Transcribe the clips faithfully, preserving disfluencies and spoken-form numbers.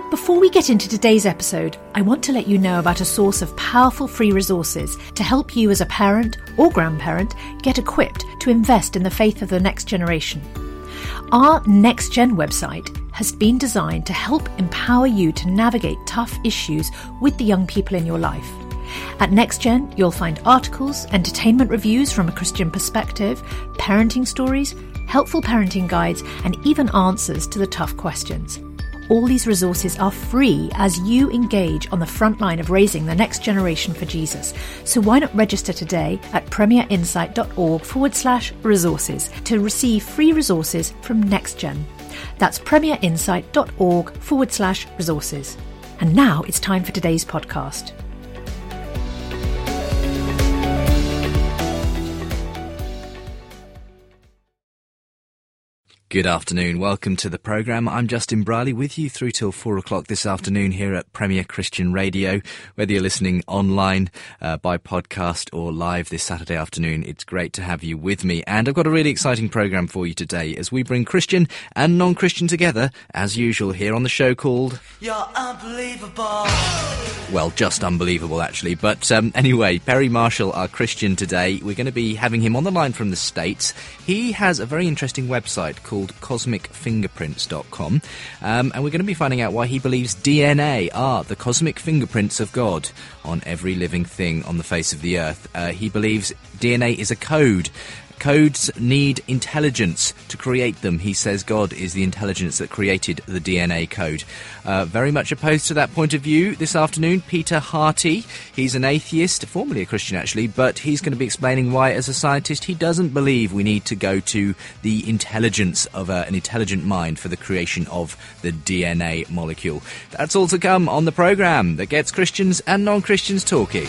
Before we get into today's episode, I want to let you know about a source of powerful free resources to help you as a parent or grandparent get equipped to invest in the faith of the next generation. Our Next Gen website has been designed to help empower you to navigate tough issues with the young people in your life. At NextGen, you'll find articles, entertainment reviews from a Christian perspective, parenting stories, helpful parenting guides, and even answers to the tough questions. All these resources are free as you engage on the front line of raising the next generation for Jesus. So why not register today at premierinsight.org forward slash resources to receive free resources from NextGen. That's premierinsight.org forward slash resources. And now it's time for today's podcast. Good afternoon. Welcome to the programme. I'm Justin Briley with you through till four o'clock this afternoon here at Premier Christian Radio. Whether you're listening online, uh, by podcast or live this Saturday afternoon, it's great to have you with me. And I've got a really exciting programme for you today as we bring Christian and non-Christian together, as usual, here on the show called... You're unbelievable. Well, just unbelievable, actually. But um, anyway, Perry Marshall, our Christian today, we're going to be having him on the line from the States. He has a very interesting website called cosmic fingerprints dot com, um, and we're going to be finding out why he believes D N A are the cosmic fingerprints of God on every living thing on the face of the earth. Uh, he believes D N A is a code. Codes need intelligence to create them. He says God is the intelligence that created the D N A code. Uh, very much opposed to that point of view this afternoon, Peter Harty. He's an atheist, formerly a Christian actually, but he's going to be explaining why, as a scientist, he doesn't believe we need to go to the intelligence of uh, an intelligent mind for the creation of the D N A molecule. That's all to come on the programme that gets Christians and non-Christians talking.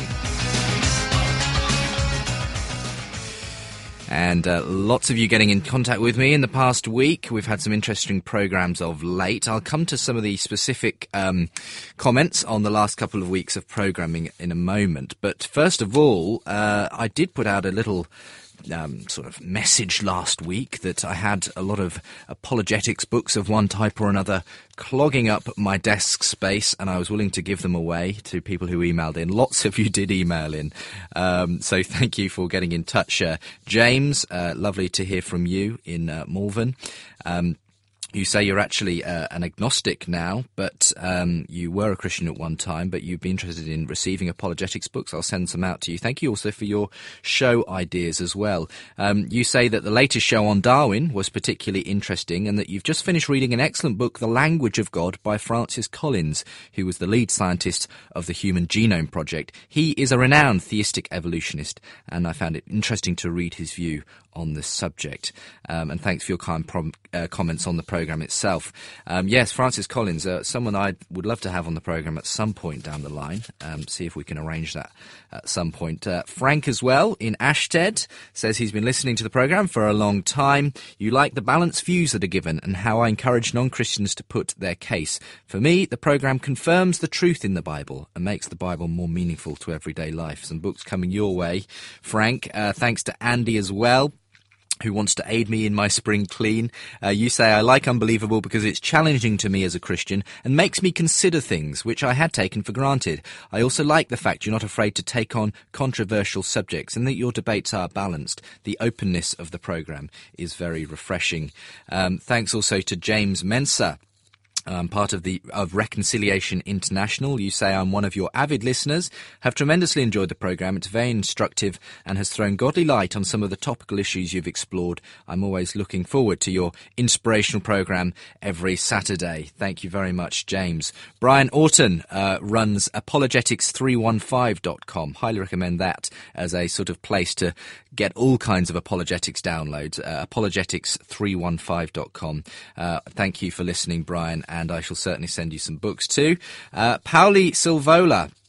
And uh, lots of you getting in contact with me in the past week. We've had some interesting programmes of late. I'll come to some of the specific um, comments on the last couple of weeks of programming in a moment. But first of all, uh, I did put out a little... Um, sort of message last week that I had a lot of apologetics books of one type or another clogging up my desk space, and I was willing to give them away to people who emailed in. Lots of you did email in, um, so thank you for getting in touch. Uh, James, uh, lovely to hear from you in uh, Malvern. Um, You say you're actually uh, an agnostic now, but um, you were a Christian at one time, but you'd be interested in receiving apologetics books. I'll send some out to you. Thank you also for your show ideas as well. Um, you say that the latest show on Darwin was particularly interesting and that you've just finished reading an excellent book, The Language of God, by Francis Collins, who was the lead scientist of the Human Genome Project. He is a renowned theistic evolutionist, and I found it interesting to read his view on this subject. Um, and thanks for your kind prom- uh, comments on the programme itself. Um, yes, Francis Collins, uh, someone I would love to have on the programme at some point down the line. Um, see if we can arrange that at some point. Uh, Frank as well, in Ashted, says he's been listening to the programme for a long time. You like the balanced views that are given and how I encourage non-Christians to put their case. For me, the programme confirms the truth in the Bible and makes the Bible more meaningful to everyday life. Some books coming your way, Frank. Uh, thanks to Andy as well, who wants to aid me in my spring clean. Uh, you say, I like Unbelievable because it's challenging to me as a Christian and makes me consider things which I had taken for granted. I also like the fact you're not afraid to take on controversial subjects and that your debates are balanced. The openness of the programme is very refreshing. Um, thanks also to James Mensah. Um, part of the of Reconciliation International. You say, I'm one of your avid listeners, have tremendously enjoyed the programme. It's very instructive and has thrown godly light on some of the topical issues you've explored. I'm always looking forward to your inspirational programme every Saturday. Thank you very much, James. Brian Orton uh, runs apologetics three one five dot com. Highly recommend that as a sort of place to get all kinds of apologetics downloads. Uh, apologetics three one five dot com. Uh, thank you for listening, Brian, and I shall certainly send you some books too. Uh, Pauli Silvola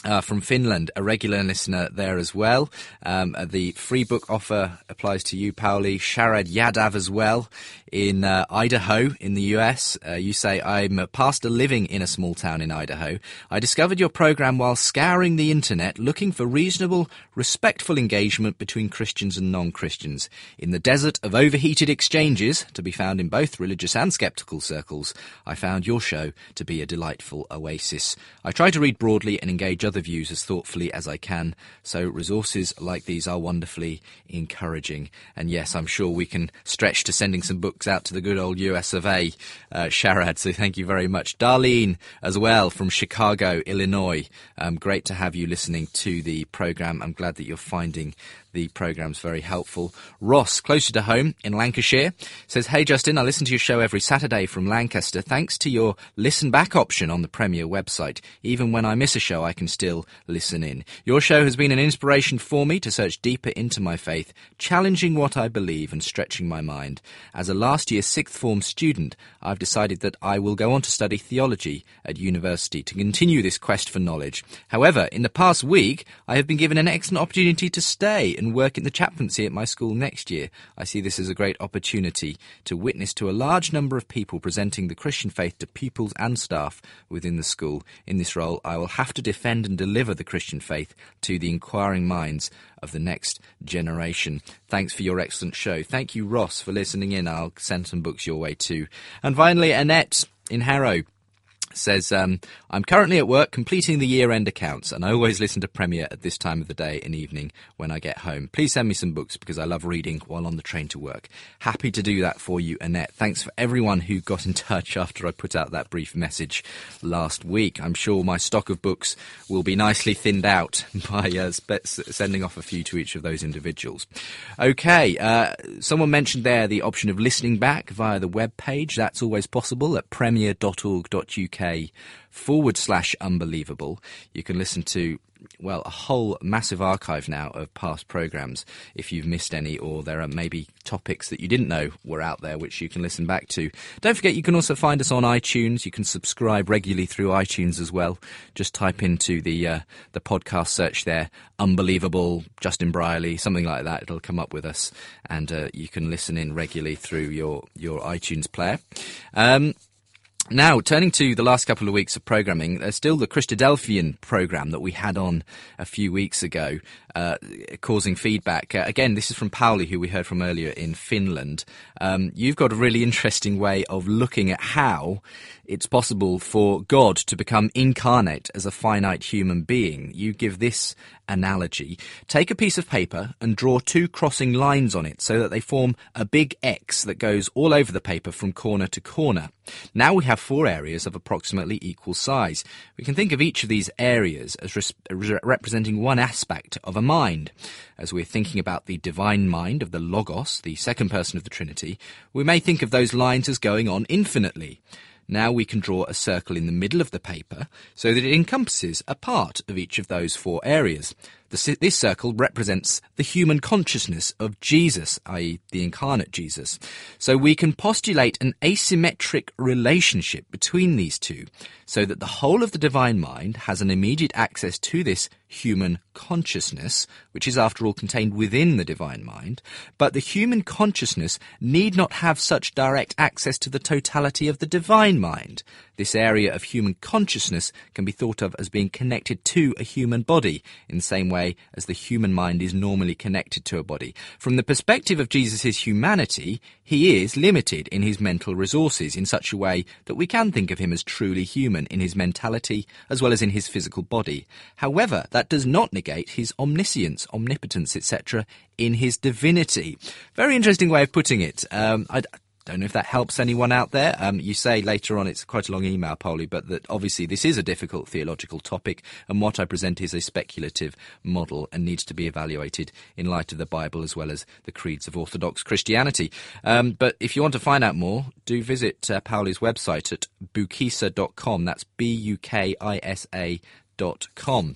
Uh, from Finland, a regular listener there as well. Um, the free book offer applies to you, Pauli. Sharad Yadav as well in uh, Idaho in the U S. Uh, you say, I'm a pastor living in a small town in Idaho. I discovered your program while scouring the internet looking for reasonable, respectful engagement between Christians and non-Christians. In the desert of overheated exchanges, to be found in both religious and sceptical circles, I found your show to be a delightful oasis. I try to read broadly and engage other views as thoughtfully as I can, so resources like these are wonderfully encouraging. And yes, I'm sure we can stretch to sending some books out to the good old U S of A, uh, Sharad, so thank you very much. Darlene as well from Chicago, Illinois. Um, great to have you listening to the programme. I'm glad that you're finding the programme's very helpful. Ross, closer to home in Lancashire, says, hey Justin, I listen to your show every Saturday from Lancaster. Thanks to your listen back option on the Premier website. Even when I miss a show, I can still listen in. Your show has been an inspiration for me to search deeper into my faith, challenging what I believe and stretching my mind. As a last year sixth form student, I've decided that I will go on to study theology at university to continue this quest for knowledge. However, in the past week, I have been given an excellent opportunity to stay and work in the chaplaincy at my school next year. I see this as a great opportunity to witness to a large number of people presenting the Christian faith to pupils and staff within the school. In this role, I will have to defend and deliver the Christian faith to the inquiring minds of the next generation. Thanks for your excellent show. Thank you, Ross, for listening in. I'll send some books your way too. And finally, Annette in Harrow says, um, I'm currently at work completing the year-end accounts, and I always listen to Premier at this time of the day and evening when I get home. Please send me some books because I love reading while on the train to work. Happy to do that for you, Annette. Thanks for everyone who got in touch after I put out that brief message last week. I'm sure my stock of books will be nicely thinned out by uh, sp- sending off a few to each of those individuals. Okay, uh, someone mentioned there the option of listening back via the web page. That's always possible at premier dot org dot U K forward slash unbelievable. You can listen to, well, a whole massive archive now of past programmes if you've missed any, or there are maybe topics that you didn't know were out there which you can listen back to. Don't forget, you can also find us on iTunes. You can subscribe regularly through iTunes as well. Just type into the uh, the podcast search there, Unbelievable, Justin Brierley, something like that. It'll come up with us, and uh, you can listen in regularly through your, your iTunes player. Um Now, turning to the last couple of weeks of programming, there's still the Christadelphian programme that we had on a few weeks ago, uh, causing feedback. Uh, again, this is from Pauli, who we heard from earlier in Finland. Um, you've got a really interesting way of looking at how it's possible for God to become incarnate as a finite human being. You give this analogy. Take a piece of paper and draw two crossing lines on it so that they form a big X that goes all over the paper from corner to corner. Now we have four areas of approximately equal size. We can think of each of these areas as res- re- representing one aspect of a mind. As we're thinking about the divine mind of the Logos, the second person of the Trinity, we may think of those lines as going on infinitely. Now we can draw a circle in the middle of the paper so that it encompasses a part of each of those four areas. The, this circle represents the human consciousness of Jesus, that is the incarnate Jesus. So we can postulate an asymmetric relationship between these two, so that the whole of the divine mind has an immediate access to this human consciousness, which is after all contained within the divine mind, but the human consciousness need not have such direct access to the totality of the divine mind. This area of human consciousness can be thought of as being connected to a human body in the same way as the human mind is normally connected to a body. From the perspective of Jesus' humanity, he is limited in his mental resources in such a way that we can think of him as truly human in his mentality as well as in his physical body. However, that does not negate his omniscience, omnipotence, et cetera in his divinity. Very interesting way of putting it. Um, I don't know if that helps anyone out there. Um, you say later on, it's quite a long email, Pauli, but that obviously this is a difficult theological topic, and what I present is a speculative model and needs to be evaluated in light of the Bible as well as the creeds of Orthodox Christianity. Um, but if you want to find out more, do visit uh, Pauli's website at bukisa dot com. That's B U K I S A dot com.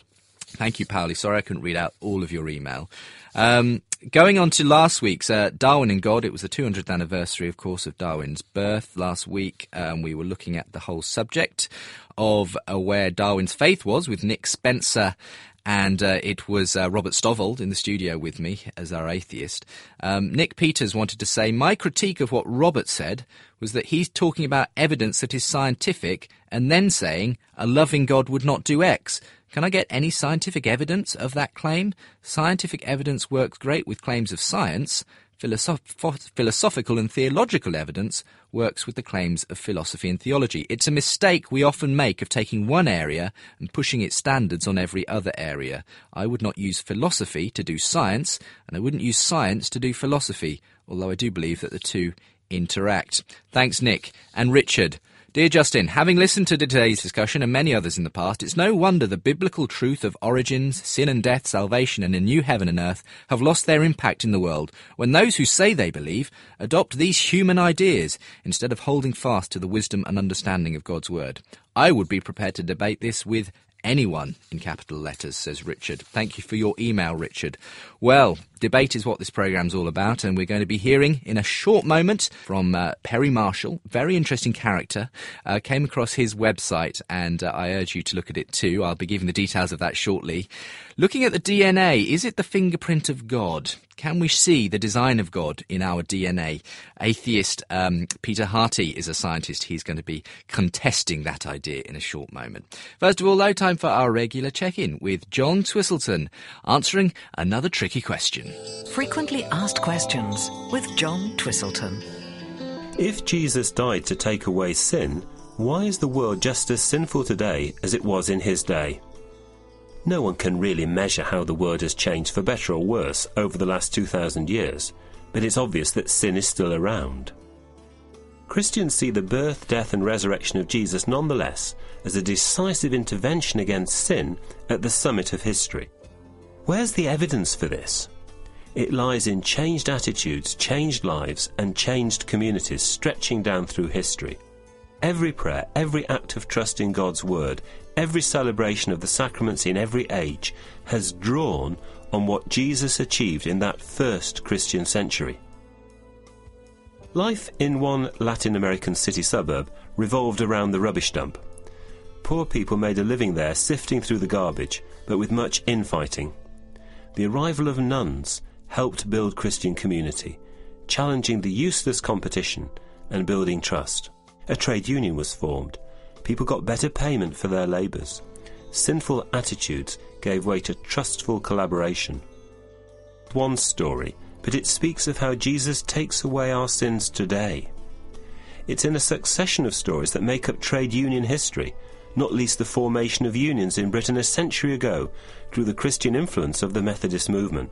Thank you, Pauli. Sorry I couldn't read out all of your email. Um, going on to last week's uh, Darwin and God, it was the two hundredth anniversary, of course, of Darwin's birth last week. Um, we were looking at the whole subject of uh, where Darwin's faith was with Nick Spencer, and uh, it was uh, Robert Stovall in the studio with me as our atheist. Um, Nick Peters wanted to say, my critique of what Robert said was that he's talking about evidence that is scientific and then saying a loving God would not do X. Can I get any scientific evidence of that claim? Scientific evidence works great with claims of science. Philosoph- philosophical and theological evidence works with the claims of philosophy and theology. It's a mistake we often make of taking one area and pushing its standards on every other area. I would not use philosophy to do science, and I wouldn't use science to do philosophy, although I do believe that the two interact. Thanks, Nick. And Richard. Dear Justin, having listened to today's discussion and many others in the past, it's no wonder the biblical truth of origins, sin and death, salvation and a new heaven and earth have lost their impact in the world when those who say they believe adopt these human ideas instead of holding fast to the wisdom and understanding of God's word. I would be prepared to debate this with anyone, in capital letters, says Richard. Thank you for your email, Richard. Well, debate is what this programme's all about, and we're going to be hearing in a short moment from uh, Perry Marshall, very interesting character. Uh, came across his website, and uh, I urge you to look at it too. I'll be giving the details of that shortly. Looking at the D N A, is it the fingerprint of God? Can we see the design of God in our D N A? Atheist um, Peter Harty is a scientist. He's going to be contesting that idea in a short moment. First of all, though, time for our regular check-in with John Twistleton, answering another tricky question. Frequently asked questions with John Twistleton. If Jesus died to take away sin, why is the world just as sinful today as it was in his day? No one can really measure how the world has changed for better or worse over the last two thousand years, but it's obvious that sin is still around. Christians see the birth, death and resurrection of Jesus nonetheless as a decisive intervention against sin at the summit of history. Where's the evidence for this? It lies in changed attitudes, changed lives and changed communities stretching down through history. Every prayer, every act of trust in God's word, every celebration of the sacraments in every age has drawn on what Jesus achieved in that first Christian century. Life in one Latin American city suburb revolved around the rubbish dump. Poor people made a living there sifting through the garbage, but with much infighting. The arrival of nuns helped build Christian community, challenging the useless competition and building trust. A trade union was formed. People got better payment for their labours. Sinful attitudes gave way to trustful collaboration. One story, but it speaks of how Jesus takes away our sins today. It's in a succession of stories that make up trade union history, not least the formation of unions in Britain a century ago through the Christian influence of the Methodist movement.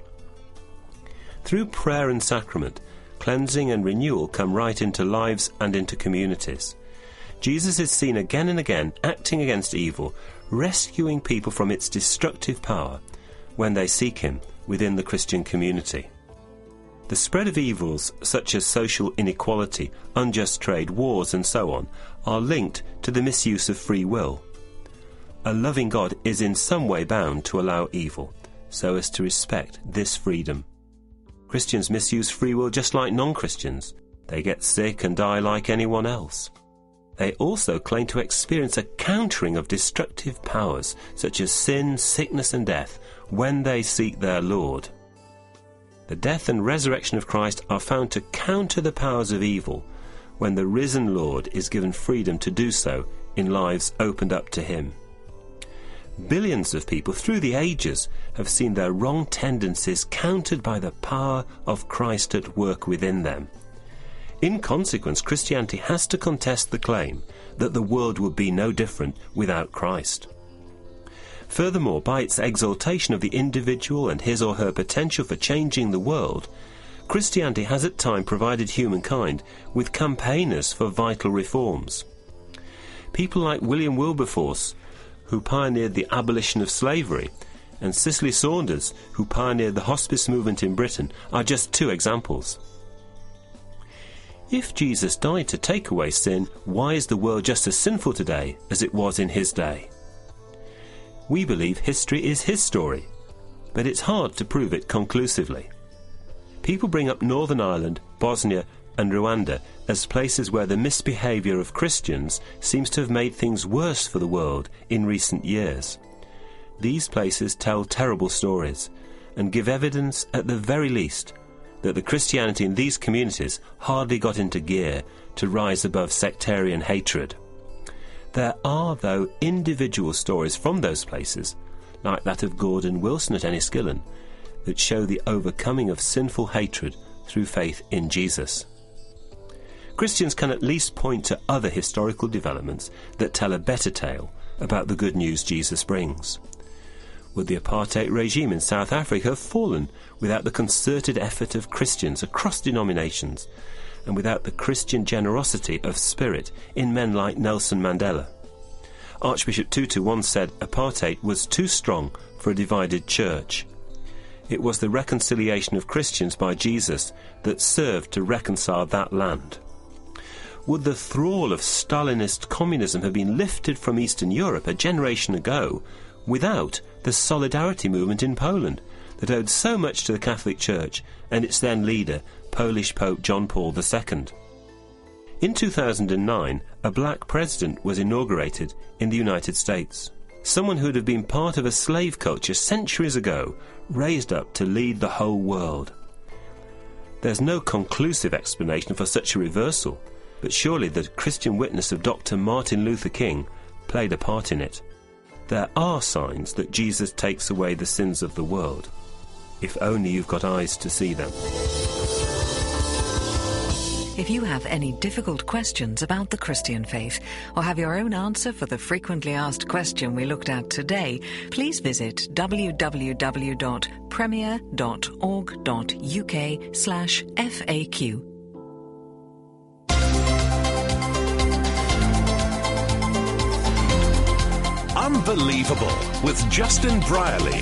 Through prayer and sacrament, cleansing and renewal come right into lives and into communities. Jesus is seen again and again acting against evil, rescuing people from its destructive power when they seek him within the Christian community. The spread of evils such as social inequality, unjust trade, wars and so on are linked to the misuse of free will. A loving God is in some way bound to allow evil so as to respect this freedom. Christians misuse free will just like non-Christians. They get sick and die like anyone else. They also claim to experience a countering of destructive powers such as sin, sickness and death when they seek their Lord. The death and resurrection of Christ are found to counter the powers of evil when the risen Lord is given freedom to do so in lives opened up to him. Billions of people through the ages have seen their wrong tendencies countered by the power of Christ at work within them. In consequence, Christianity has to contest the claim that the world would be no different without Christ. Furthermore, by its exaltation of the individual and his or her potential for changing the world, Christianity has at times provided humankind with campaigners for vital reforms. People like William Wilberforce, who pioneered the abolition of slavery, and Cicely Saunders, who pioneered the hospice movement in Britain, are just two examples. If Jesus died to take away sin, why is the world just as sinful today as it was in his day? We believe history is his story, but it's hard to prove it conclusively. People bring up Northern Ireland, Bosnia and Rwanda as places where the misbehaviour of Christians seems to have made things worse for the world in recent years. These places tell terrible stories and give evidence, at the very least, that the Christianity in these communities hardly got into gear to rise above sectarian hatred. There are, though, individual stories from those places, like that of Gordon Wilson at Enniskillen, that show the overcoming of sinful hatred through faith in Jesus. Christians can at least point to other historical developments that tell a better tale about the good news Jesus brings. Would the apartheid regime in South Africa have fallen without the concerted effort of Christians across denominations and without the Christian generosity of spirit in men like Nelson Mandela? Archbishop Tutu once said apartheid was too strong for a divided church. It was the reconciliation of Christians by Jesus that served to reconcile that land. Would the thrall of Stalinist communism have been lifted from Eastern Europe a generation ago without the Solidarity movement in Poland that owed so much to the Catholic Church and its then leader, Polish Pope John Paul the Second? In two thousand nine, a black president was inaugurated in the United States. Someone who would have been part of a slave culture centuries ago raised up to lead the whole world. There's no conclusive explanation for such a reversal, but surely the Christian witness of Doctor Martin Luther King played a part in it. There are signs that Jesus takes away the sins of the world, if only you've got eyes to see them. If you have any difficult questions about the Christian faith or have your own answer for the frequently asked question we looked at today, please visit w w w dot premier dot org dot u k slash F A Q. Unbelievable with Justin Brierley.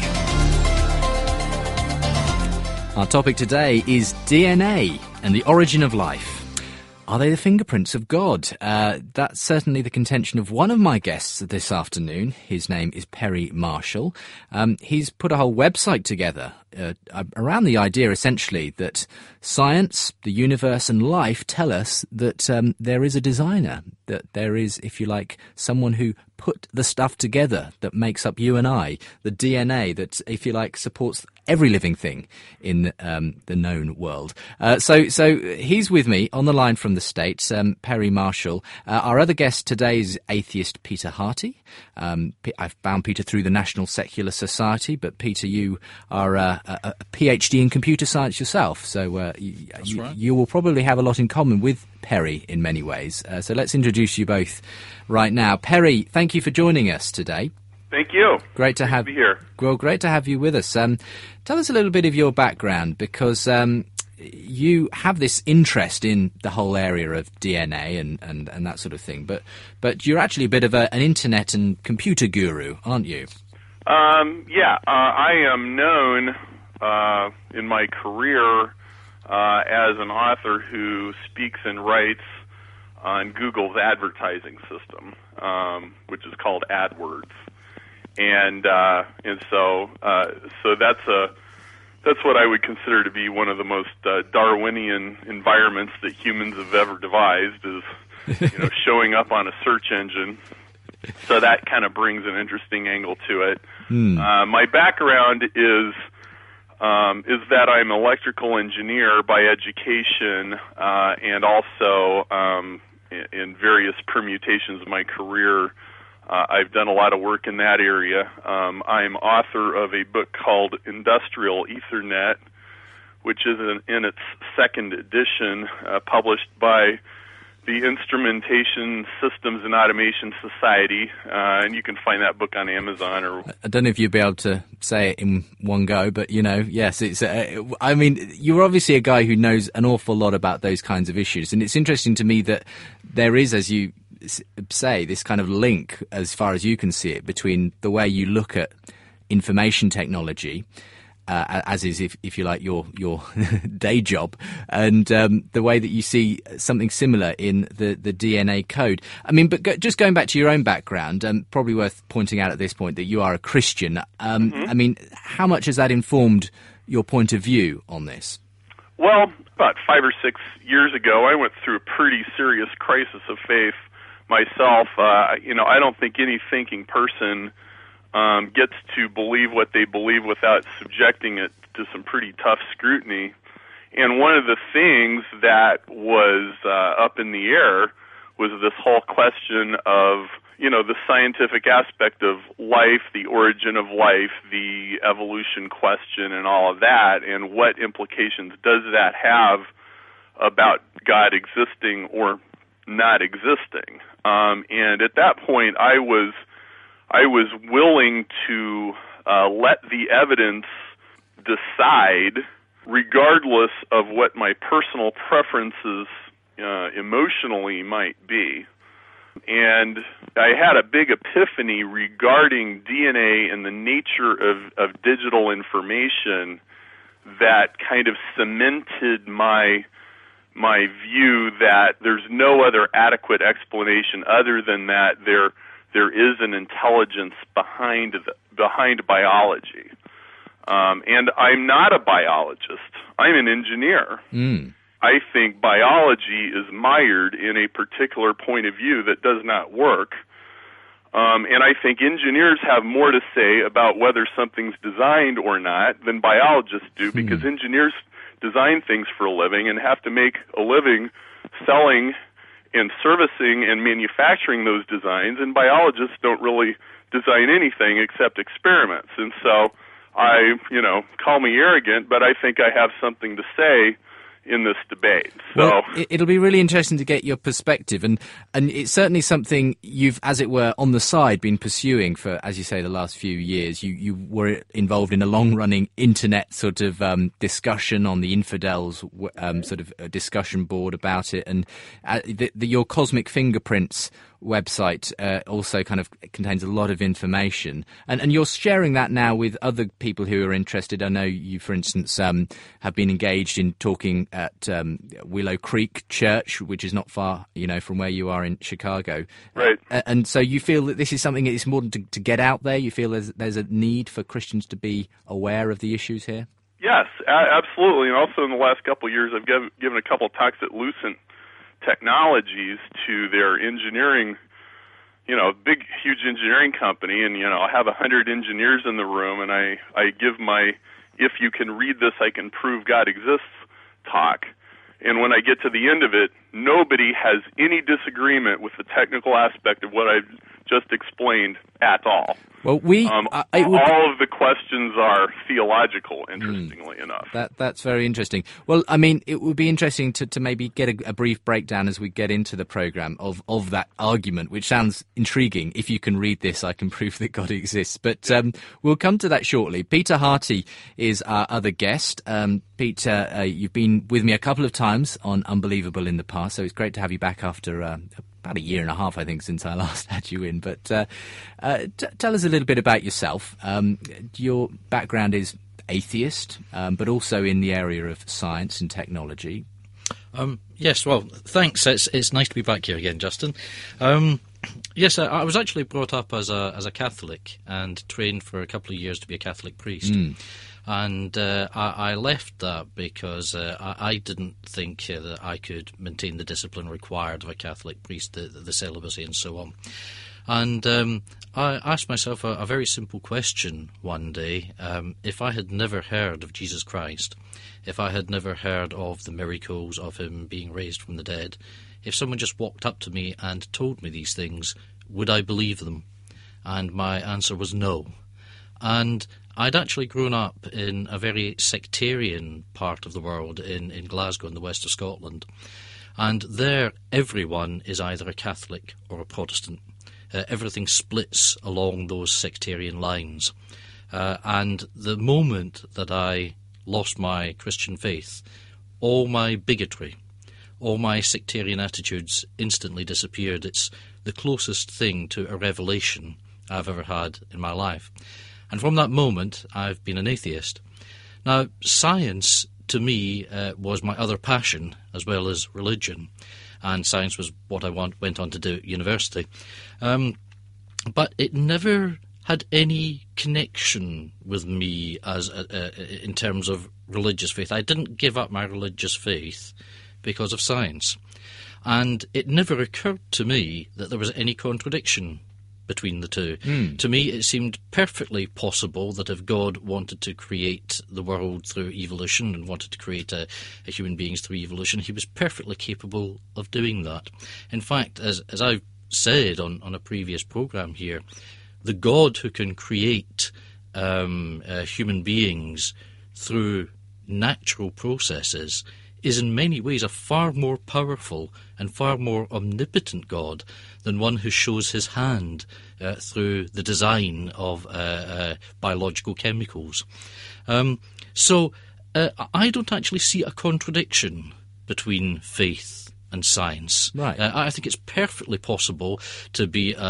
Our topic today is D N A and the origin of life. Are they the fingerprints of God? Uh, that's certainly the contention of one of my guests this afternoon. His name is Perry Marshall. Um, he's put a whole website together uh, around the idea, essentially, that science, the universe and life tell us that um, there is a designer, that there is, if you like, someone who put the stuff together that makes up you and I, the D N A that, if you like, supports every living thing in um, the known world. Uh, so so he's with me on the line from the States, um, Perry Marshall. Uh, our other guest today is atheist Peter Harty. Um, I've bound Peter through the National Secular Society, but Peter, you are uh, a, a PhD in computer science yourself, so uh, you, you, right. you will probably have a lot in common with Perry in many ways. Uh, so let's introduce you both right now. Perry, thank you for joining us today. Thank you. Great to Great have to be here. Well, great to have you with us. Um, tell us a little bit of your background, because um, you have this interest in the whole area of D N A and, and, and that sort of thing. But but you're actually a bit of a, an internet and computer guru, aren't you? Um, yeah, uh, I am known uh, in my career uh, as an author who speaks and writes on Google's advertising system, um, which is called AdWords. And uh, and so uh, so that's a that's what I would consider to be one of the most uh, Darwinian environments that humans have ever devised, is you know showing up on a search engine. So that kind of brings an interesting angle to it. Mm. Uh, my background is um, is that I'm an electrical engineer by education, uh, and also um, in, in various permutations of my career. Uh, I've done a lot of work in that area. Um, I'm author of a book called Industrial Ethernet, which is in, in its second edition, uh, published by the Instrumentation Systems and Automation Society, uh, and you can find that book on Amazon. Or I don't know if you'd be able to say it in one go, but, you know, yes, it's. Uh, I mean, you're obviously a guy who knows an awful lot about those kinds of issues, and it's interesting to me that there is, as you say, this kind of link, as far as you can see it, between the way you look at information technology uh, as is, if, if you like, your your day job, and um, the way that you see something similar in the, the D N A code. I mean, but go, just going back to your own background, um, probably worth pointing out at this point that you are a Christian. Um, mm-hmm. I mean, how much has that informed your point of view on this? Well, about five or six years ago, I went through a pretty serious crisis of faith myself. Uh, you know, I don't think any thinking person um, gets to believe what they believe without subjecting it to some pretty tough scrutiny. And one of the things that was uh, up in the air was this whole question of, you know, the scientific aspect of life, the origin of life, the evolution question, and all of that, and what implications does that have about God existing or not existing. Um, and at that point, I was I was willing to uh, let the evidence decide, regardless of what my personal preferences uh, emotionally might be. And I had a big epiphany regarding D N A and the nature of, of digital information that kind of cemented my my view that there's no other adequate explanation other than that there there is an intelligence behind the, behind biology. Um, and I'm not a biologist. I'm an engineer. Mm. I think biology is mired in a particular point of view that does not work. Um, and I think engineers have more to say about whether something's designed or not than biologists do, mm. because engineers design things for a living and have to make a living selling and servicing and manufacturing those designs, and biologists don't really design anything except experiments. And so I, you know, call me arrogant, but I think I have something to say in this debate. So well, it'll be really interesting to get your perspective, and and it's certainly something you've, as it were, on the side been pursuing for, as you say, the last few years. You you were involved in a long-running internet sort of um, discussion on the infidels um, sort of a discussion board about it, and uh, the, the, your Cosmic Fingerprints website uh, also kind of contains a lot of information, and and you're sharing that now with other people who are interested. I know you, for instance, um, have been engaged in talking at um, Willow Creek Church, which is not far, you know, from where you are in Chicago. Right. Uh, and so you feel that this is something that is important to, to get out there. You feel there's there's a need for Christians to be aware of the issues here. Yes, a- absolutely. And also in the last couple of years, I've given, given a couple of talks at Lucent Technologies to their engineering, you know, big, huge engineering company, and, you know, I have a hundred engineers in the room, and I, I give my, if you can read this, I can prove God exists talk. And when I get to the end of it, nobody has any disagreement with the technical aspect of what I've just explained at all. Well, we um, uh, it would... all of the questions are theological, interestingly mm, enough. That that's very interesting. Well, I mean, it would be interesting to, to maybe get a, a brief breakdown as we get into the program of, of that argument, which sounds intriguing. If you can read this, I can prove that God exists. But um, we'll come to that shortly. Peter Harty is our other guest. Um, Peter, uh, you've been with me a couple of times on Unbelievable in the past, so it's great to have you back after uh, about a year and a half, I think, since I last had you in. But uh, uh, t- tell us a little bit about yourself. Um, your background is atheist, um, but also in the area of science and technology. Um, yes, well, thanks. It's it's nice to be back here again, Justin. Um, yes, I, I was actually brought up as a as a Catholic and trained for a couple of years to be a Catholic priest. Mm. And uh, I, I left that because uh, I, I didn't think uh, that I could maintain the discipline required of a Catholic priest, the, the celibacy and so on. And um, I asked myself a, a very simple question one day. Um, if I had never heard of Jesus Christ, if I had never heard of the miracles of him being raised from the dead, if someone just walked up to me and told me these things, would I believe them? And my answer was no. And I'd actually grown up in a very sectarian part of the world, in, in Glasgow in the west of Scotland. And there, everyone is either a Catholic or a Protestant. Uh, everything splits along those sectarian lines. Uh, and the moment that I lost my Christian faith, all my bigotry, all my sectarian attitudes instantly disappeared. It's the closest thing to a revelation I've ever had in my life. And from that moment, I've been an atheist. Now, science, to me, uh, was my other passion, as well as religion. And science was what I want, went on to do at university. Um, but it never had any connection with me as a, a, in terms of religious faith. I didn't give up my religious faith because of science. And it never occurred to me that there was any contradiction between the two. Mm. To me, it seemed perfectly possible that if God wanted to create the world through evolution and wanted to create a, a human beings through evolution, he was perfectly capable of doing that. In fact, as, as I've said on, on a previous programme here, the God who can create um, uh, human beings through natural processes is in many ways a far more powerful and far more omnipotent God than one who shows his hand uh, through the design of uh, uh, biological chemicals. Um, so uh, I don't actually see a contradiction between faith and science. Right. Uh, I think it's perfectly possible to be a, a,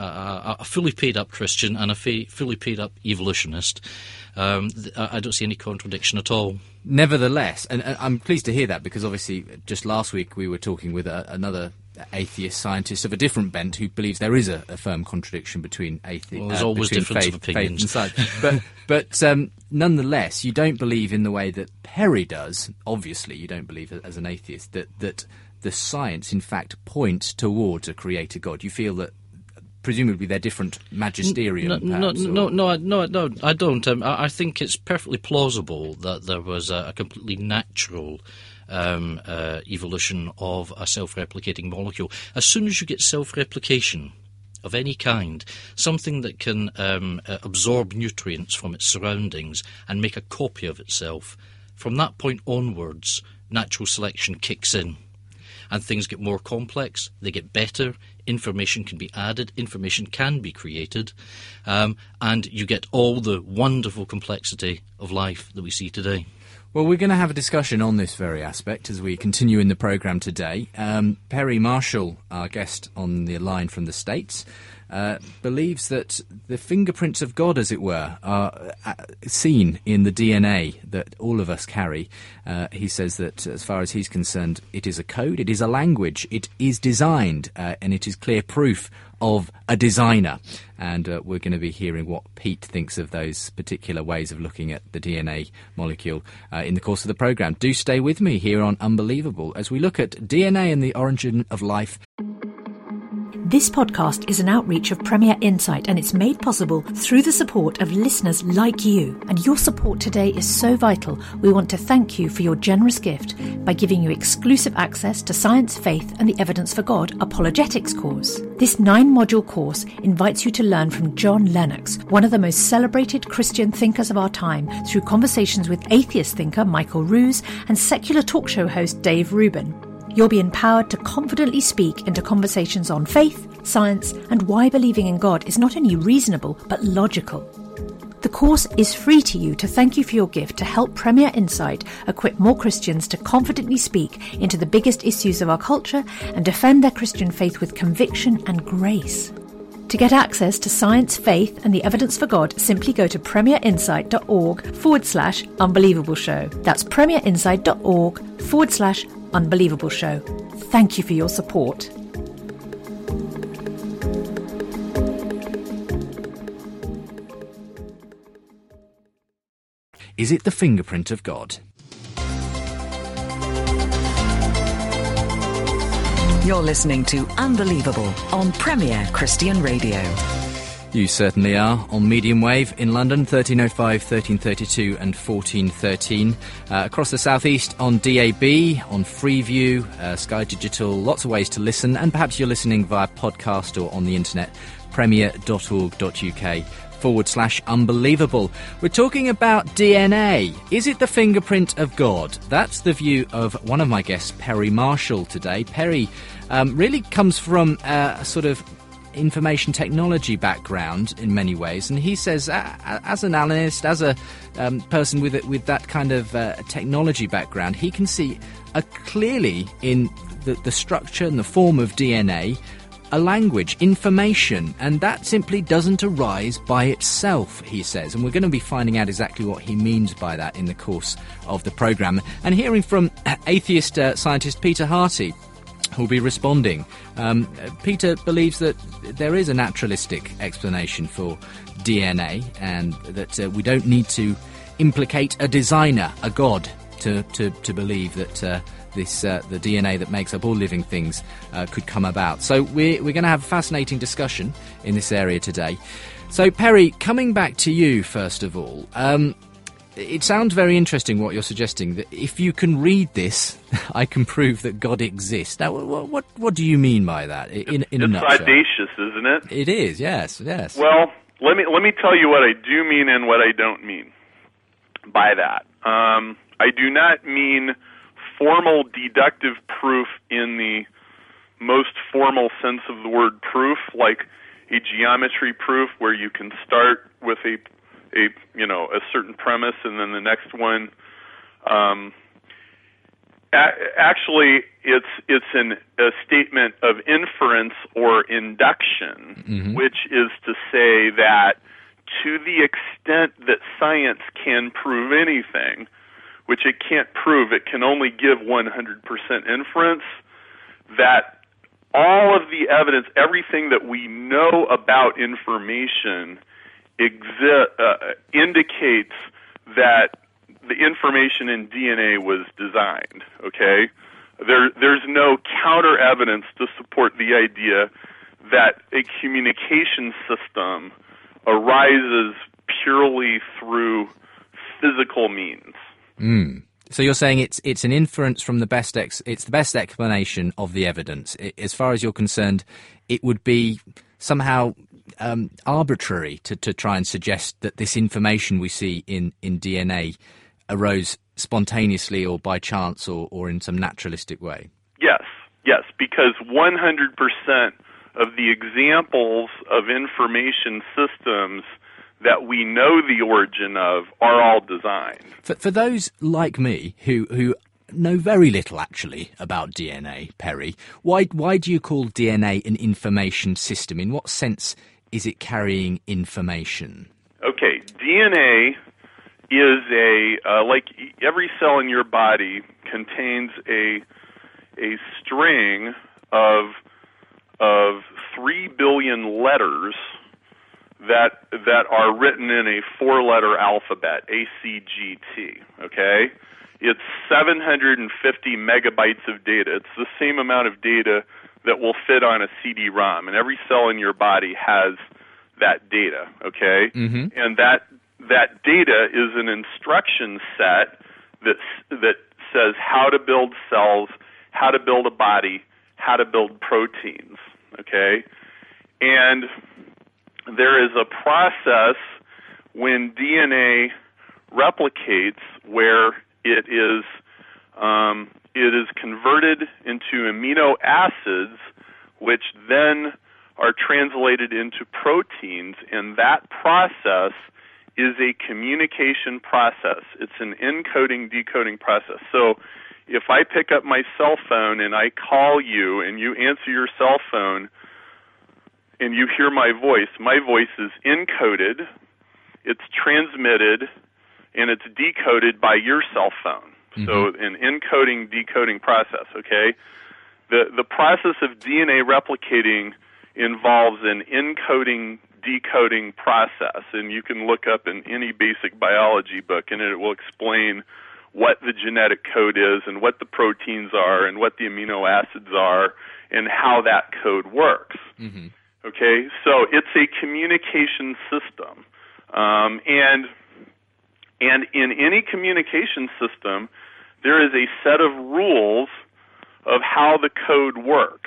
a, a fully paid-up Christian and a fa- fully paid-up evolutionist. Um, th- I don't see any contradiction at all. Nevertheless, and, and I'm pleased to hear that, because obviously just last week we were talking with a, another atheist scientist of a different bent who believes there is a, a firm contradiction between atheism well, there's uh, always difference faith, of opinions. faith and science. but but um, nonetheless, you don't believe in the way that Perry does. Obviously, you don't believe as an atheist that that the science, in fact, points towards a creator God. You feel that presumably they're different magisterium. No, perhaps, no, no, no, no, no, I don't. Um, I, I think it's perfectly plausible that there was a, a completely natural um, uh, evolution of a self-replicating molecule. As soon as you get self-replication of any kind, something that can um, uh, absorb nutrients from its surroundings and make a copy of itself, from that point onwards, natural selection kicks in. And things get more complex, they get better, information can be added, information can be created, um, and you get all the wonderful complexity of life that we see today. Well, we're going to have a discussion on this very aspect as we continue in the programme today. Um, Perry Marshall, our guest on the line from the States, uh, believes that the fingerprints of God, as it were, are uh, seen in the D N A that all of us carry. Uh, he says that, as far as he's concerned, it is a code, it is a language, it is designed, uh, and it is clear proof of a designer. And uh, we're going to be hearing what Pete thinks of those particular ways of looking at the D N A molecule uh, in the course of the programme. Do stay with me here on Unbelievable as we look at D N A and the origin of life. This podcast is an outreach of Premier Insight, and it's made possible through the support of listeners like you. And your support today is so vital. We want to thank you for your generous gift by giving you exclusive access to Science, Faith and the Evidence for God Apologetics course. This nine-module course invites you to learn from John Lennox, one of the most celebrated Christian thinkers of our time, through conversations with atheist thinker Michael Ruse and secular talk show host Dave Rubin. You'll be empowered to confidently speak into conversations on faith, science, and why believing in God is not only reasonable, but logical. The course is free to you to thank you for your gift to help Premier Insight equip more Christians to confidently speak into the biggest issues of our culture and defend their Christian faith with conviction and grace. To get access to Science, Faith and the Evidence for God, simply go to premierinsight.org forward slash unbelievable show. That's premierinsight.org forward slash Unbelievable Show. Thank you for your support. Is it the fingerprint of God? You're listening to Unbelievable on Premier Christian Radio. You certainly are, on medium wave in London, thirteen oh five, thirteen thirty-two and fourteen thirteen. Uh, across the southeast on D A B, on Freeview, uh, Sky Digital, lots of ways to listen, and perhaps you're listening via podcast or on the internet, premier.org.uk forward slash unbelievable. We're talking about D N A. Is it the fingerprint of God? That's the view of one of my guests, Perry Marshall, today. Perry um, really comes from uh, a sort of information technology background in many ways, and he says uh, as an analyst, as a um, person with it, with that kind of uh, technology background, he can see uh, clearly in the, the structure and the form of D N A a language, information, and that simply doesn't arise by itself, he says. And we're going to be finding out exactly what he means by that in the course of the programme. And hearing from atheist uh, scientist Peter Harty, who'll be responding. Um, Peter believes that there is a naturalistic explanation for D N A and that uh, we don't need to implicate a designer, a god, to, to, to believe that uh, this uh, the D N A that makes up all living things uh, could come about. So we're, we're going to have a fascinating discussion in this area today. So, Perry, coming back to you, first of all, um, it sounds very interesting what you're suggesting, that if you can read this, I can prove that God exists. Now, what what, what do you mean by that, in, in a it's nutshell? audacious, isn't it? It is, yes, yes. Well, let me let me tell you what I do mean and what I don't mean by that. Um, I do not mean formal deductive proof in the most formal sense of the word proof, like a geometry proof where you can start with a a you know a certain premise and then the next one. Um, a- actually, it's it's an, a statement of inference or induction, Mm-hmm. which is to say that to the extent that science can prove anything, which it can't prove, it can only give one hundred percent inference, that all of the evidence, everything that we know about information exi- uh, indicates that the information in D N A was designed, okay? There, there's no counter evidence to support the idea that a communication system arises purely through physical means. Mm. So you're saying it's it's an inference from the best ex- it's the best explanation of the evidence. I, as far as you're concerned, it would be somehow um, arbitrary to, to try and suggest that this information we see in, in D N A arose spontaneously or by chance or, or in some naturalistic way. Yes, yes, because one hundred percent of the examples of information systems that we know the origin of are all designed. For, for those like me who who know very little actually about D N A, Perry, why why do you call D N A an information system? In what sense is it carrying information? Okay, D N A is a uh, like every cell in your body contains a a string of of three billion letters that that are written in a four-letter alphabet, A C G T, okay? It's seven hundred fifty megabytes of data. It's the same amount of data that will fit on a C D ROM, and every cell in your body has that data, okay? Mm-hmm. And that that data is an instruction set that that says how to build cells, how to build a body, how to build proteins, okay? And there is a process when D N A replicates where it is um, it is converted into amino acids, which then are translated into proteins, and that process is a communication process. It's an encoding, decoding process. So if I pick up my cell phone and I call you and you answer your cell phone and you hear my voice, my voice is encoded, it's transmitted, and it's decoded by your cell phone. Mm-hmm. So an encoding, decoding process, okay? The the process of D N A replicating involves an encoding, decoding process, and you can look up in any basic biology book, and it will explain what the genetic code is and what the proteins are and what the amino acids are and how that code works. Mm-hmm. Okay, so it's a communication system, um, and and in any communication system, there is a set of rules of how the code works,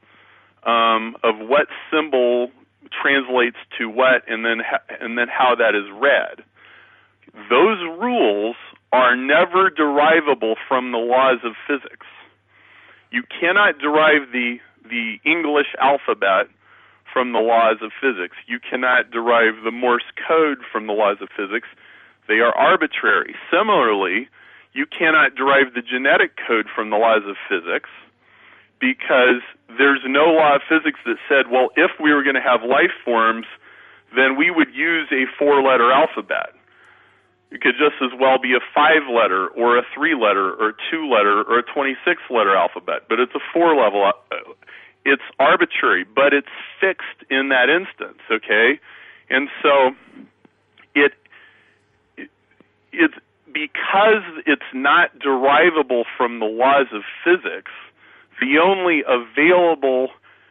um, of what symbol translates to what, and then ha- and then how that is read. Those rules are never derivable from the laws of physics. You cannot derive the the English alphabet from the laws of physics. You cannot derive the Morse code from the laws of physics. They are arbitrary. Similarly, you cannot derive the genetic code from the laws of physics because there's no law of physics that said, well, if we were going to have life forms, then we would use a four-letter alphabet. It could just as well be a five-letter or a three-letter or a two-letter or a twenty-six-letter alphabet, but it's a four-level. It's arbitrary, but it's fixed in that instance, okay? And so it, it it's because it's not derivable from the laws of physics, the only available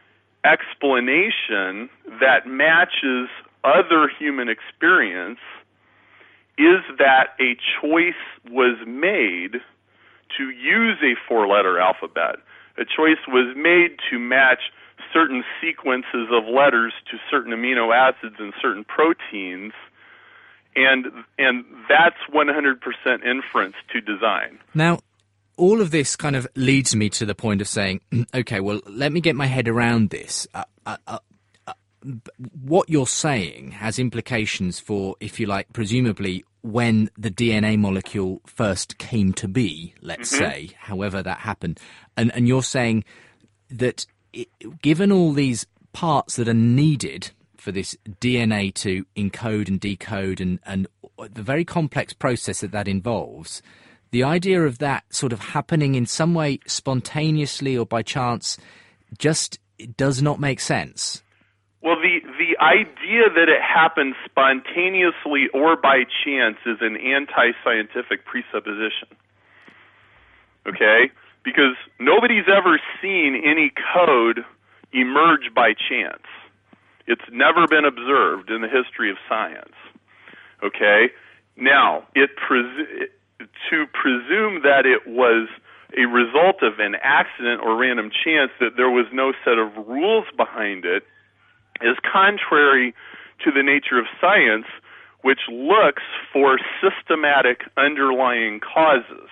explanation that matches other human experience is that a choice was made to use a four-letter alphabet. A choice was made to match certain sequences of letters to certain amino acids and certain proteins, and and that's one hundred percent inference to design. Now, all of this kind of leads me to the point of saying, okay, well, let me get my head around this. Uh, uh, uh, what you're saying has implications for, if you like, presumably when the D N A molecule first came to be, let's mm-hmm. say, however that happened. And, and you're saying that it, given all these parts that are needed for this D N A to encode and decode and, and the very complex process that that involves, the idea of that sort of happening in some way spontaneously or by chance just does not make sense. Well, the, the idea that it happens spontaneously or by chance is an anti-scientific presupposition, okay? Because nobody's ever seen any code emerge by chance. It's never been observed in the history of science, okay? Now, it pres- to presume that it was a result of an accident or random chance, that there was no set of rules behind it, is contrary to the nature of science, which looks for systematic underlying causes.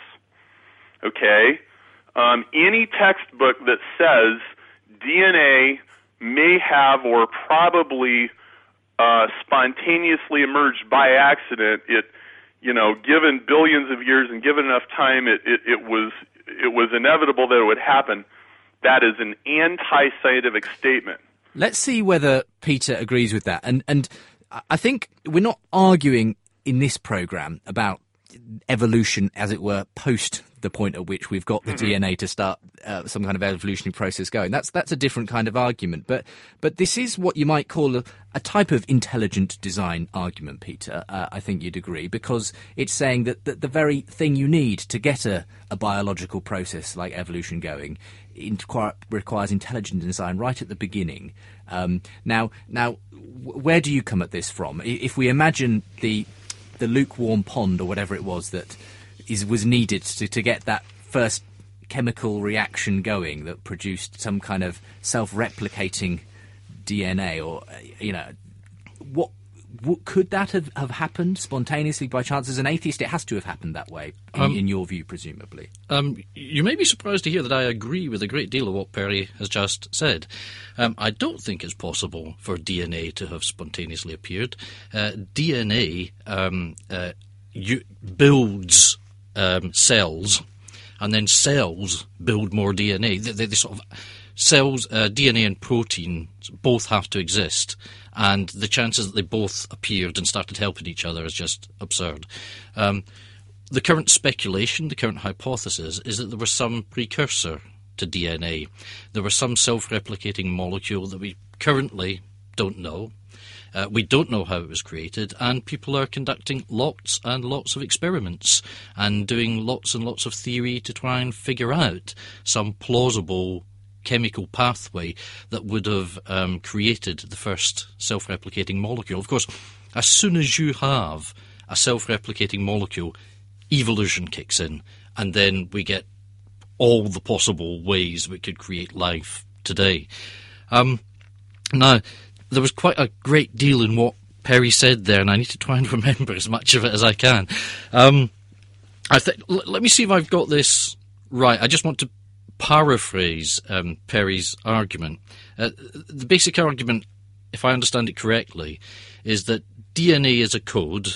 Okay? Um, any textbook that says D N A may have or probably uh, spontaneously emerged by accident, it, you know, given billions of years and given enough time, it, it, it was it was inevitable that it would happen, that is an anti-scientific statement. Let's see whether Peter agrees with that. And and I think we're not arguing in this programme about evolution, as it were, post the point at which we've got the mm-hmm. D N A to start uh, some kind of evolutionary process going. That's that's a different kind of argument. But but this is what you might call a, a type of intelligent design argument, Peter. Uh, I think you'd agree, because it's saying that, that the very thing you need to get a, a biological process like evolution going inquire, requires intelligent design right at the beginning. Um, now, now, where do you come at this from? If we imagine the the lukewarm pond or whatever it was that is was needed to, to get that first chemical reaction going that produced some kind of self-replicating D N A, or you know, what, what could that have, have happened spontaneously by chance? As an atheist, it has to have happened that way, in, um, in your view, presumably. Um, you may be surprised to hear that I agree with a great deal of what Perry has just said. Um, I don't think it's possible for D N A to have spontaneously appeared. Uh, D N A um, uh, you, builds um, cells, and then cells build more D N A. They, they, they sort of cells, uh, D N A and protein both have to exist, and the chances that they both appeared and started helping each other is just absurd. Um, the current speculation, the current hypothesis, is that there was some precursor to D N A. There was some self-replicating molecule that we currently don't know. Uh, we don't know how it was created, and people are conducting lots and lots of experiments and doing lots and lots of theory to try and figure out some plausible chemical pathway that would have um, created the first self-replicating molecule. Of course, as soon as you have a self-replicating molecule, evolution kicks in, and then we get all the possible ways we could create life today. Um, now, there was quite a great deal in what Perry said there, and I need to try and remember as much of it as I can. Um, I th- l- let me see if I've got this right. I just want to paraphrase um, Perry's argument. Uh, the basic argument, if I understand it correctly, is that D N A is a code.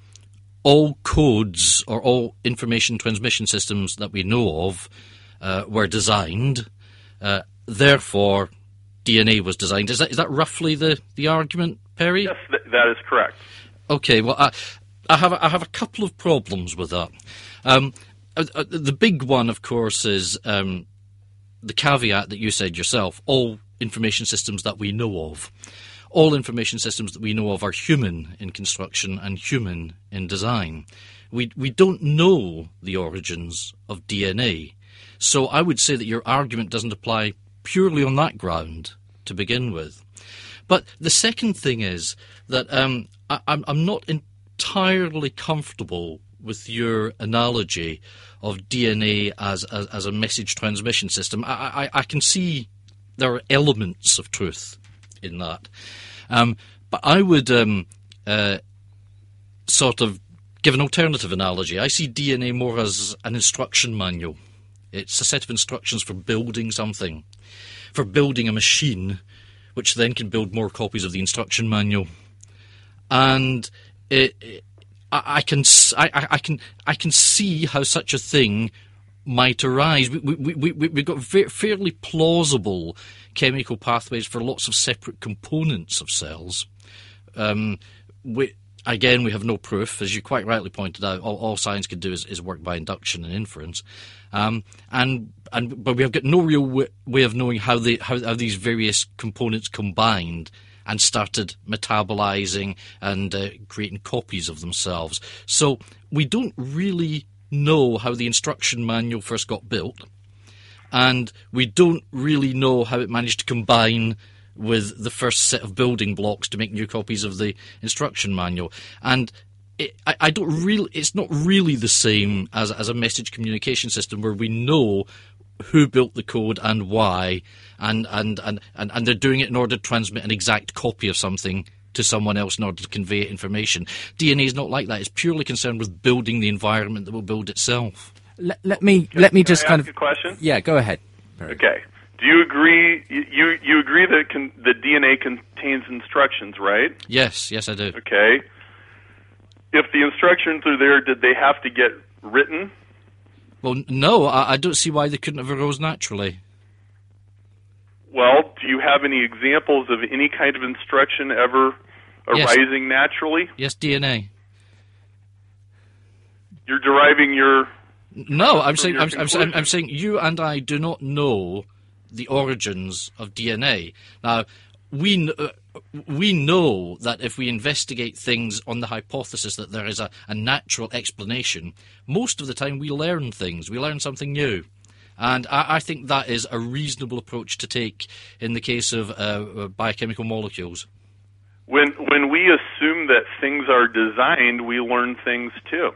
All codes, or all information transmission systems that we know of, uh, were designed Uh, therefore, D N A was designed. Is that is that roughly the, the argument, Perry? Yes, th- that is correct. Okay, well, I, I have I have a couple of problems with that. Um, uh, uh, the big one, of course, is um, the caveat that you said yourself. All information systems that we know of, all information systems that we know of are human in construction and human in design. We we don't know the origins of D N A. So I would say that your argument doesn't apply purely on that ground to begin with. But the second thing is that um, I, I'm, I'm not entirely comfortable with your analogy of D N A as, as, as a message transmission system. I, I, I can see there are elements of truth in that. Um, but I would um, uh, sort of give an alternative analogy. I see D N A more as an instruction manual. It's a set of instructions for building something, for building a machine, which then can build more copies of the instruction manual. And it, it, I, I can, I, I can, I can see how such a thing might arise. We, we, we, we, we've got very, fairly plausible chemical pathways for lots of separate components of cells. Um, we, Again, we have no proof. As you quite rightly pointed out, all, all science can do is, is work by induction and inference. Um, and and but we have got no real w- way of knowing how, they, how, how these various components combined and started metabolizing and uh, creating copies of themselves. So we don't really know how the instruction manual first got built, and we don't really know how it managed to combine with the first set of building blocks to make new copies of the instruction manual. And it, I, I don't really, it's not really the same as, as a message communication system where we know who built the code and why, and, and, and, and, and they're doing it in order to transmit an exact copy of something to someone else in order to convey information. D N A is not like that. It's purely concerned with building the environment that will build itself. Let, let me, let me Can just I kind ask of... a question? Yeah, go ahead. Okay. Do you agree? You you agree that con, the D N A contains instructions, right? Yes, yes, I do. Okay. If the instructions are there, did they have to get written? Well, no, I, I don't see why they couldn't have arose naturally. Well, do you have any examples of any kind of instruction ever arising yes. naturally? Yes, D N A. You're deriving your... No, I'm saying I'm, I'm, I'm, I'm saying you and I do not know the origins of D N A. Now, we uh, we know that if we investigate things on the hypothesis that there is a, a natural explanation, most of the time we learn things. We learn something new. And I, I think that is a reasonable approach to take in the case of uh, biochemical molecules. When when we assume that things are designed, we learn things too.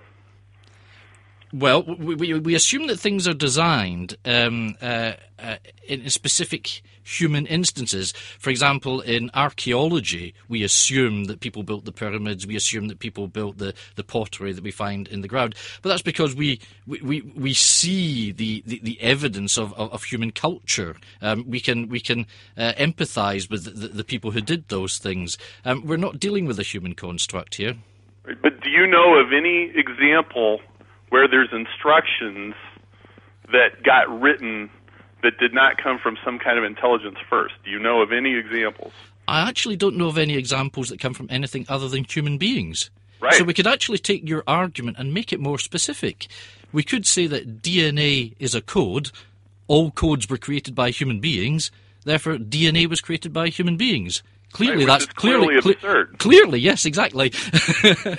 Well, we, we, we assume that things are designed um, uh, uh, in specific human instances. For example, in archaeology, we assume that people built the pyramids, we assume that people built the, the pottery that we find in the ground. But that's because we we, we, we see the, the, the evidence of, of, of human culture. Um, we can we can uh, empathise with the, the people who did those things. Um, we're not dealing with a human construct here. But do you know of any example where there's instructions that got written that did not come from some kind of intelligence first? Do you know of any examples? I actually don't know of any examples that come from anything other than human beings. Right. So we could actually take your argument and make it more specific. We could say that D N A is a code, all codes were created by human beings, therefore D N A was created by human beings. Clearly, right, that's is clearly clearly absurd. Clearly, yes, exactly. So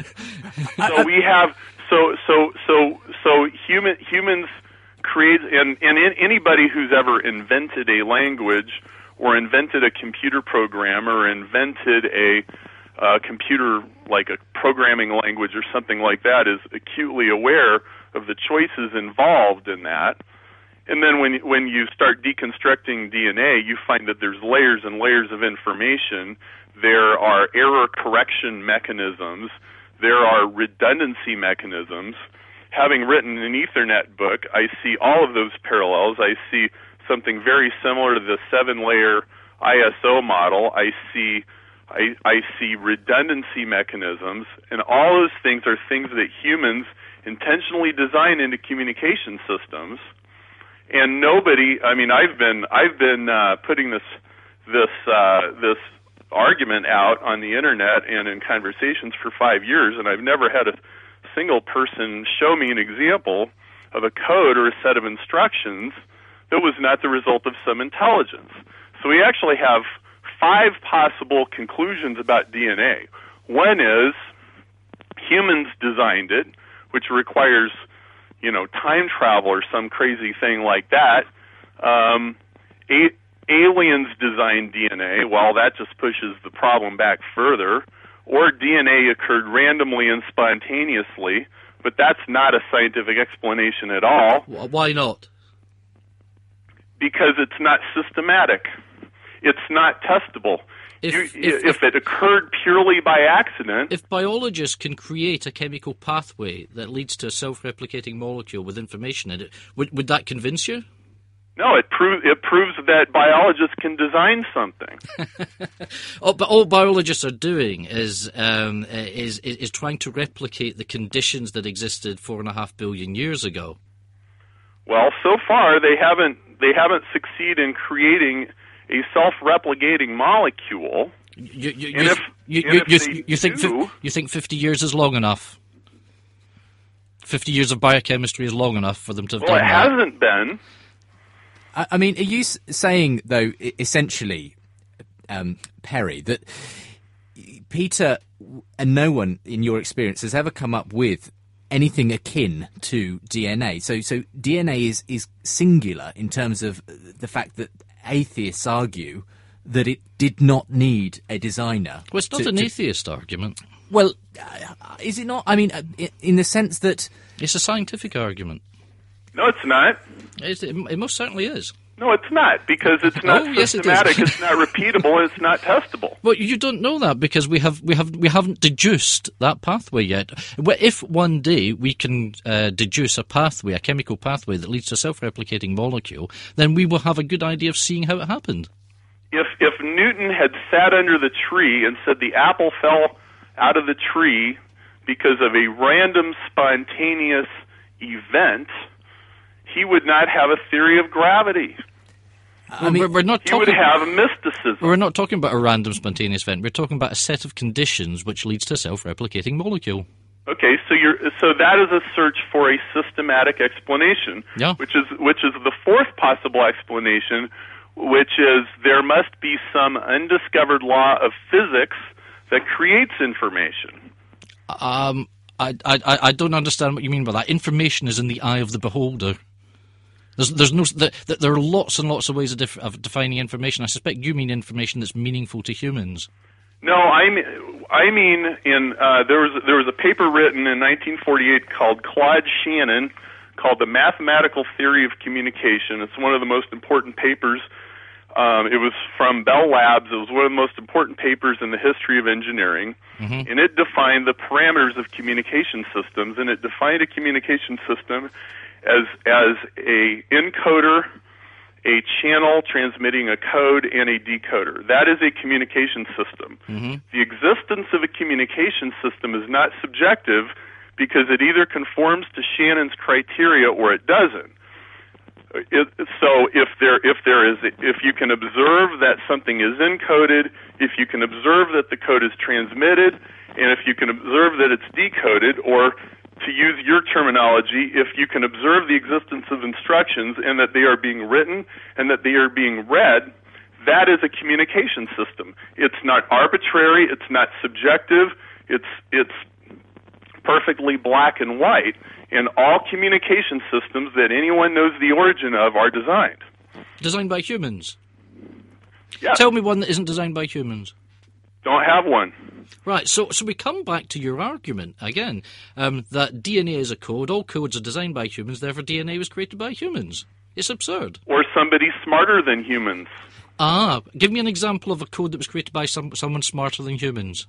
we have so so so so human humans create and and in, anybody who's ever invented a language or invented a computer program or invented a uh, computer like a programming language or something like that is acutely aware of the choices involved in that. And then when when you start deconstructing D N A, you find that there's layers and layers of information. There are error correction mechanisms. There are redundancy mechanisms. Having written an Ethernet book, I see all of those parallels. I see something very similar to the seven-layer I S O model. I see I, I see redundancy mechanisms, and all those things are things that humans intentionally design into communication systems. and nobody. I mean, I've been I've been uh, putting this this uh, this argument out on the internet and in conversations for five years, and I've never had a single person show me an example of a code or a set of instructions that was not the result of some intelligence. So we actually have five possible conclusions about D N A. One is humans designed it, which requires, you know, time travel or some crazy thing like that. Um, a- aliens designed D N A. Well, that just pushes the problem back further. Or D N A occurred randomly and spontaneously, but that's not a scientific explanation at all. Why not? Because it's not systematic. It's not testable. If, you, if, if it occurred purely by accident... If biologists can create a chemical pathway that leads to a self-replicating molecule with information in it, would, would that convince you? No, it, pro- it proves that biologists can design something. oh, but all biologists are doing is, um, is, is is trying to replicate the conditions that existed four and a half billion years ago. Well, so far they haven't they haven't succeeded in creating a self-replicating molecule. You, you, and you, if, you, and you, if you, they you think do, fi- you think fifty years is long enough? Fifty years of biochemistry is long enough for them to have well, done it that? hasn't been. I, I mean, are you s- saying though, e- essentially, um, Perry, that Peter and no one in your experience has ever come up with anything akin to D N A? So, so D N A is is singular in terms of the fact that atheists argue that it did not need a designer. Well, it's not to, an to, atheist argument. Well, uh, is it not? I mean, uh, in the sense that... It's a scientific argument. No, it's not. It's, it, it most certainly is. No, it's not, because it's not Oh, yes, it is. systematic, it's not repeatable, it's not testable. Well, you don't know that because we have we have we haven't deduced that pathway yet. If one day we can uh, deduce a pathway, a chemical pathway that leads to a self-replicating molecule, then we will have a good idea of seeing how it happened. If if Newton had sat under the tree and said the apple fell out of the tree because of a random, spontaneous event, he would not have a theory of gravity. I mean, we're, we're not He talking. would have mysticism. We're not talking about a random, spontaneous event. We're talking about a set of conditions which leads to a self-replicating molecule. Okay, so you're so that is a search for a systematic explanation, Yeah. which is which is the fourth possible explanation, which is there must be some undiscovered law of physics that creates information. Um, I, I, I don't understand what you mean by that. Information is in the eye of the beholder. There's, there's no, there, there are lots and lots of ways of, def, of defining information. I suspect you mean information that's meaningful to humans. No, I mean, I mean, in uh, there was there was a paper written in nineteen forty-eight called Claude Shannon, called The Mathematical Theory of Communication. It's one of the most important papers. Um, it was from Bell Labs. It was one of the most important papers in the history of engineering, Mm-hmm. and it defined the parameters of communication systems. And it defined a communication system as as a encoder, a channel transmitting a code, and a decoder. That is a communication system. Mm-hmm. The existence of a communication system is not subjective because it either conforms to Shannon's criteria or it doesn't. It, so if there if there is if you can observe that something is encoded, if you can observe that the code is transmitted, and if you can observe that it's decoded, or to use your terminology, if you can observe the existence of instructions and that they are being written and that they are being read, that is a communication system. It's not arbitrary, it's not subjective, it's it's perfectly black and white. And all communication systems that anyone knows the origin of are designed. Designed by humans. Yeah. Tell me one that isn't designed by humans. Don't have one. Right, so so we come back to your argument again, um, that D N A is a code, all codes are designed by humans, therefore D N A was created by humans. It's absurd. Or somebody smarter than humans. Ah, give me an example of a code that was created by some, someone smarter than humans.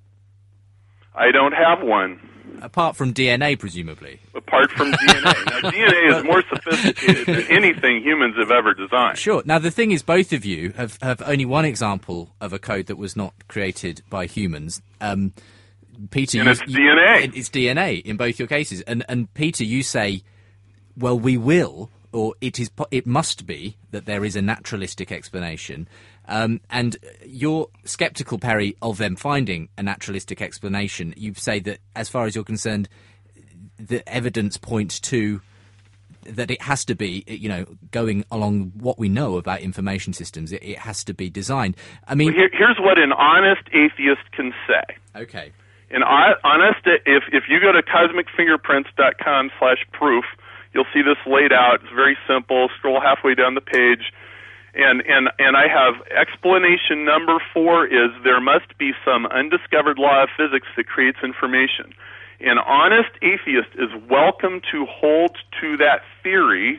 I don't have one. Apart from D N A, presumably. Apart from D N A. Now, D N A is more sophisticated than anything humans have ever designed. Sure. Now, the thing is, both of you have, have only one example of a code that was not created by humans. Um, Peter, And you, it's you- D N A. It's D N A in both your cases. And, and Peter, you say, well, we will or it is, po- it must be that there is a naturalistic explanation. Um, and you're sceptical, Perry, of them finding a naturalistic explanation. You say that, as far as you're concerned, the evidence points to that it has to be, you know, going along what we know about information systems. It, it has to be designed. I mean, well, here, here's what an honest atheist can say. Okay. An honest, if if you go to cosmic fingerprints dot com slash proof, you'll see this laid out. It's very simple. Scroll halfway down the page, and and and I have explanation number four is there must be some undiscovered law of physics that creates information. An honest atheist is welcome to hold to that theory.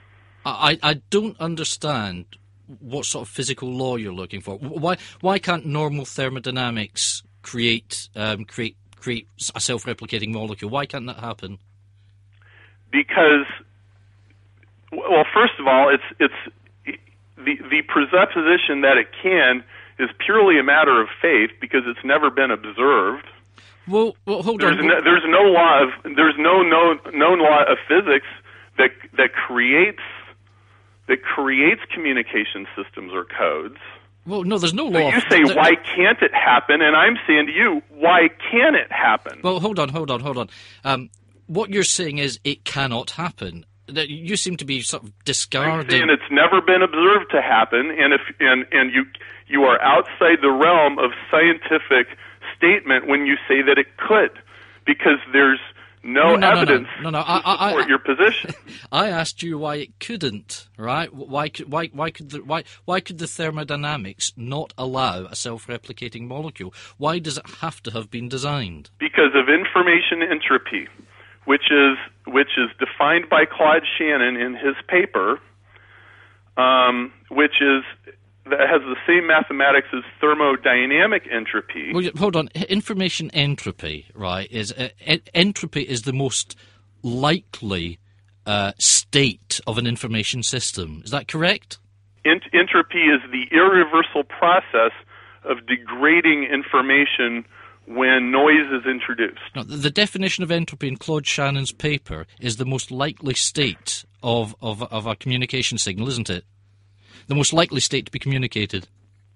I, I don't understand what sort of physical law you're looking for. Why why can't normal thermodynamics create um, create create a self-replicating molecule? Why can't that happen? Because, well, first of all, it's it's the the presupposition that it can is purely a matter of faith because it's never been observed. Well, well hold there's on. No, there's no law of there's no known known law of physics that that creates that creates communication systems or codes. Well, no, there's no law. So you say, there, why can't it happen? And I'm saying to you, why can it happen? Well, hold on, hold on, hold on. Um, what you're saying is it cannot happen. You seem to be sort of discarding. And it's never been observed to happen, and if and and you you are outside the realm of scientific statement when you say that it could, because there's no, no, no evidence no, no, no, no. to I, support I, your position. I asked you why it couldn't, right? Why could why why could the why why could the thermodynamics not allow a self-replicating molecule? Why does it have to have been designed? Because of information entropy, which is which is defined by Claude Shannon in his paper, um, which is that has the same mathematics as thermodynamic entropy. Well, hold on. Information entropy, right, is uh, en- entropy is the most likely uh, state of an information system. Is that correct? Ent- entropy is the irreversible process of degrading information when noise is introduced. Now, the, the definition of entropy in Claude Shannon's paper is the most likely state of, of, of a communication signal, isn't it? The most likely state to be communicated.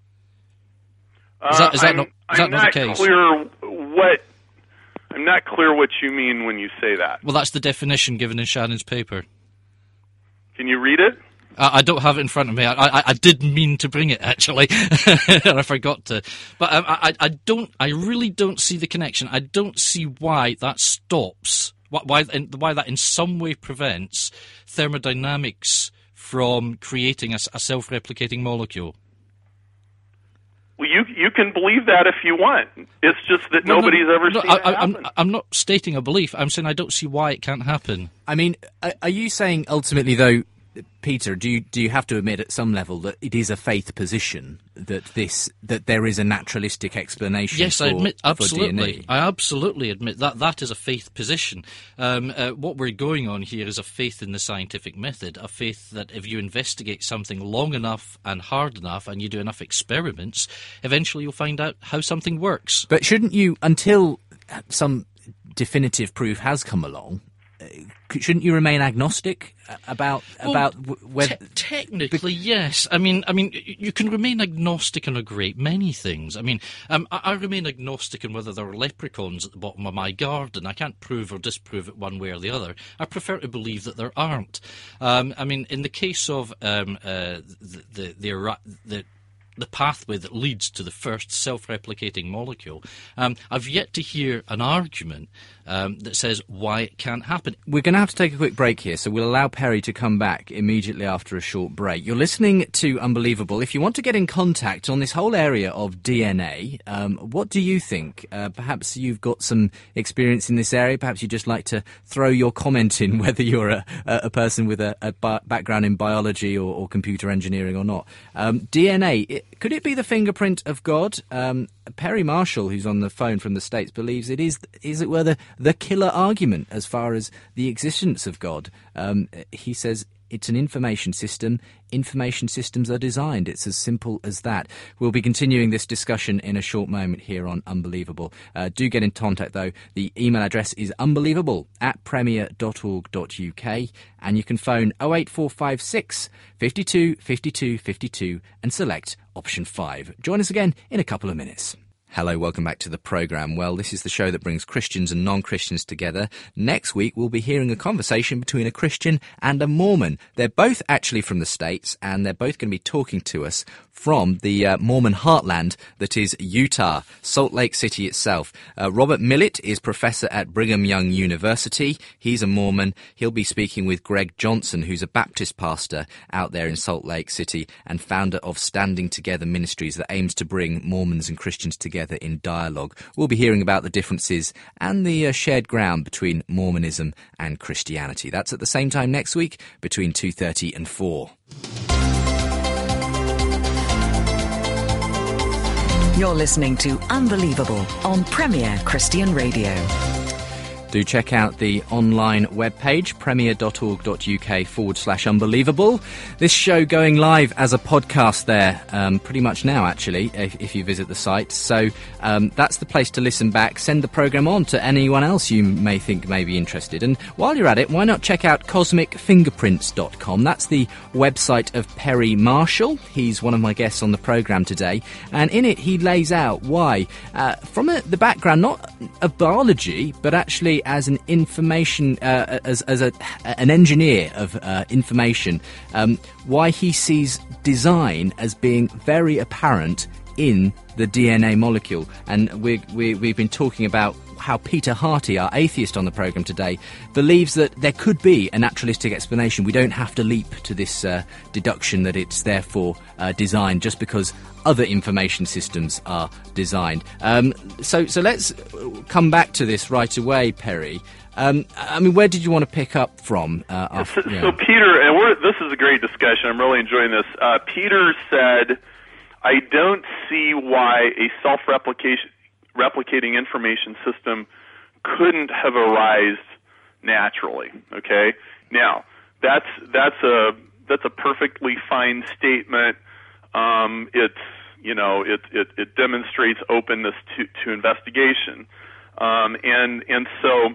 Is that, is that I'm, not, is I'm that not not the case? clear what I'm not clear what you mean when you say that. Well, that's the definition given in Shannon's paper. Can you read it? I, I don't have it in front of me. I, I, I did mean to bring it actually, and I forgot to. But um, I, I don't. I really don't see the connection. I don't see why that stops. Why, why that in some way prevents thermodynamics from creating a, a self-replicating molecule. Well, you you can believe that if you want. It's just that no, nobody's no, ever no, seen I, it I, happen. I'm, I'm not stating a belief. I'm saying I don't see why it can't happen. I mean, are you saying ultimately, though, Peter, do you do you have to admit at some level that it is a faith position that this that there is a naturalistic explanation? Yes, for, I admit for absolutely. D N A? I absolutely admit that that is a faith position. Um, uh, what we're going on here is a faith in the scientific method, a faith that if you investigate something long enough and hard enough, and you do enough experiments, eventually you'll find out how something works. But shouldn't you, until some definitive proof has come along, shouldn't you remain agnostic about well, about whether? Te- technically, yes. I mean, I mean, you can remain agnostic on a great many things. I mean, um, I, I remain agnostic on whether there are leprechauns at the bottom of my garden. I can't prove or disprove it one way or the other. I prefer to believe that there aren't. Um, I mean, in the case of um, uh, the the the, the the pathway that leads to the first self-replicating molecule, um, I've yet to hear an argument um, that says why it can't happen. We're going to have to take a quick break here, so we'll allow Perry to come back immediately after a short break. You're listening to Unbelievable. If you want to get in contact on this whole area of D N A, um, what do you think? Uh, perhaps you've got some experience in this area. Perhaps you'd just like to throw your comment in, whether you're a, a person with a, a bi- background in biology or, or computer engineering or not. Um, D N A, it, could it be the fingerprint of God? Um, Perry Marshall, who's on the phone from the States, believes it is, as it were, the, the killer argument as far as the existence of God. Um, he says It's an information system. Information systems are designed. It's as simple as that. We'll be continuing this discussion in a short moment here on Unbelievable. Uh, do get in contact, though. The email address is unbelievable at premier dot org dot U K, and you can phone oh eight four five six, five two, five two, five two and select option five. Join us again in a couple of minutes. Hello, welcome back to the programme. Well, this is the show that brings Christians and non-Christians together. Next week, we'll be hearing a conversation between a Christian and a Mormon. They're both actually from the States, and they're both going to be talking to us from the uh, Mormon heartland that is Utah, Salt Lake City itself. Uh, Robert Millett is professor at Brigham Young University. He's a Mormon. He'll be speaking with Greg Johnson, who's a Baptist pastor out there in Salt Lake City and founder of Standing Together Ministries that aims to bring Mormons and Christians together in dialogue. We'll be hearing about the differences and the uh, shared ground between Mormonism and Christianity. That's at the same time next week between two thirty and four. You're listening to Unbelievable on Premier Christian Radio. Do check out the online webpage, premier dot org dot U K forward slash unbelievable. This show going live as a podcast there, um, pretty much now, actually, if, if you visit the site. So um, that's the place to listen back. Send the programme on to anyone else you may think may be interested. And while you're at it, why not check out cosmic fingerprints dot com? That's the website of Perry Marshall. He's one of my guests on the programme today. And in it, he lays out why, uh, from a, the background, not of biology, but actually as an information, uh, as, as a, an engineer of uh, information, um, why he sees design as being very apparent in the D N A molecule. And we, we, we've been talking about how Peter Harty, our atheist on the programme today, believes that there could be a naturalistic explanation. We don't have to leap to this uh, deduction that it's therefore uh, designed just because other information systems are designed. Um, so, so let's come back to this right away, Perry. Um, I mean, where did you want to pick up from? Uh, after, so, yeah. so Peter, and we're, this is a great discussion. I'm really enjoying this. Uh, Peter said, I don't see why a self-replication replicating information system couldn't have arisen naturally. Okay, now that's that's a that's a perfectly fine statement. Um, it's you know it, it it demonstrates openness to to investigation, um, and and so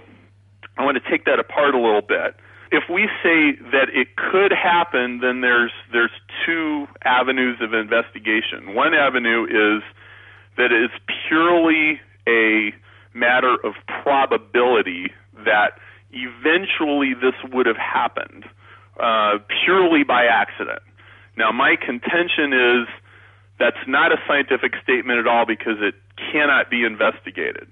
I want to take that apart a little bit. If we say that it could happen, then there's there's two avenues of investigation. One avenue is that it's purely a matter of probability that eventually this would have happened, uh, purely by accident. Now, my contention is that's not a scientific statement at all because it cannot be investigated.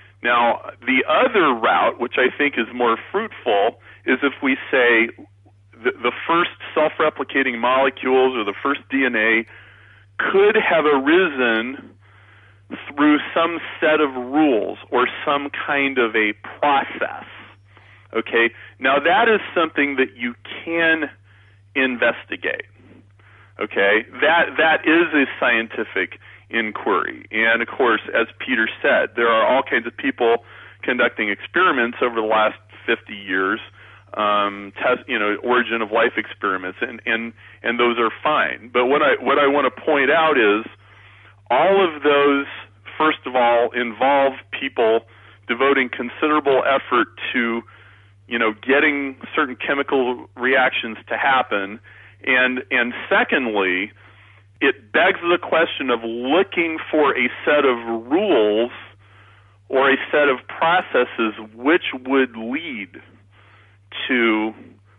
Now, the other route, which I think is more fruitful, is if we say the, the first self-replicating molecules or the first D N A could have arisen through some set of rules or some kind of a process. Okay? Now, that is something that you can investigate. Okay? That that is a scientific inquiry. And, of course, as Peter said, there are all kinds of people conducting experiments over the last fifty years, um, test, you know, origin of life experiments, and, and, and those are fine. But what I what I want to point out is all of those, first of all, involve people devoting considerable effort to, you know, getting certain chemical reactions to happen. And, and secondly, it begs the question of looking for a set of rules or a set of processes which would lead to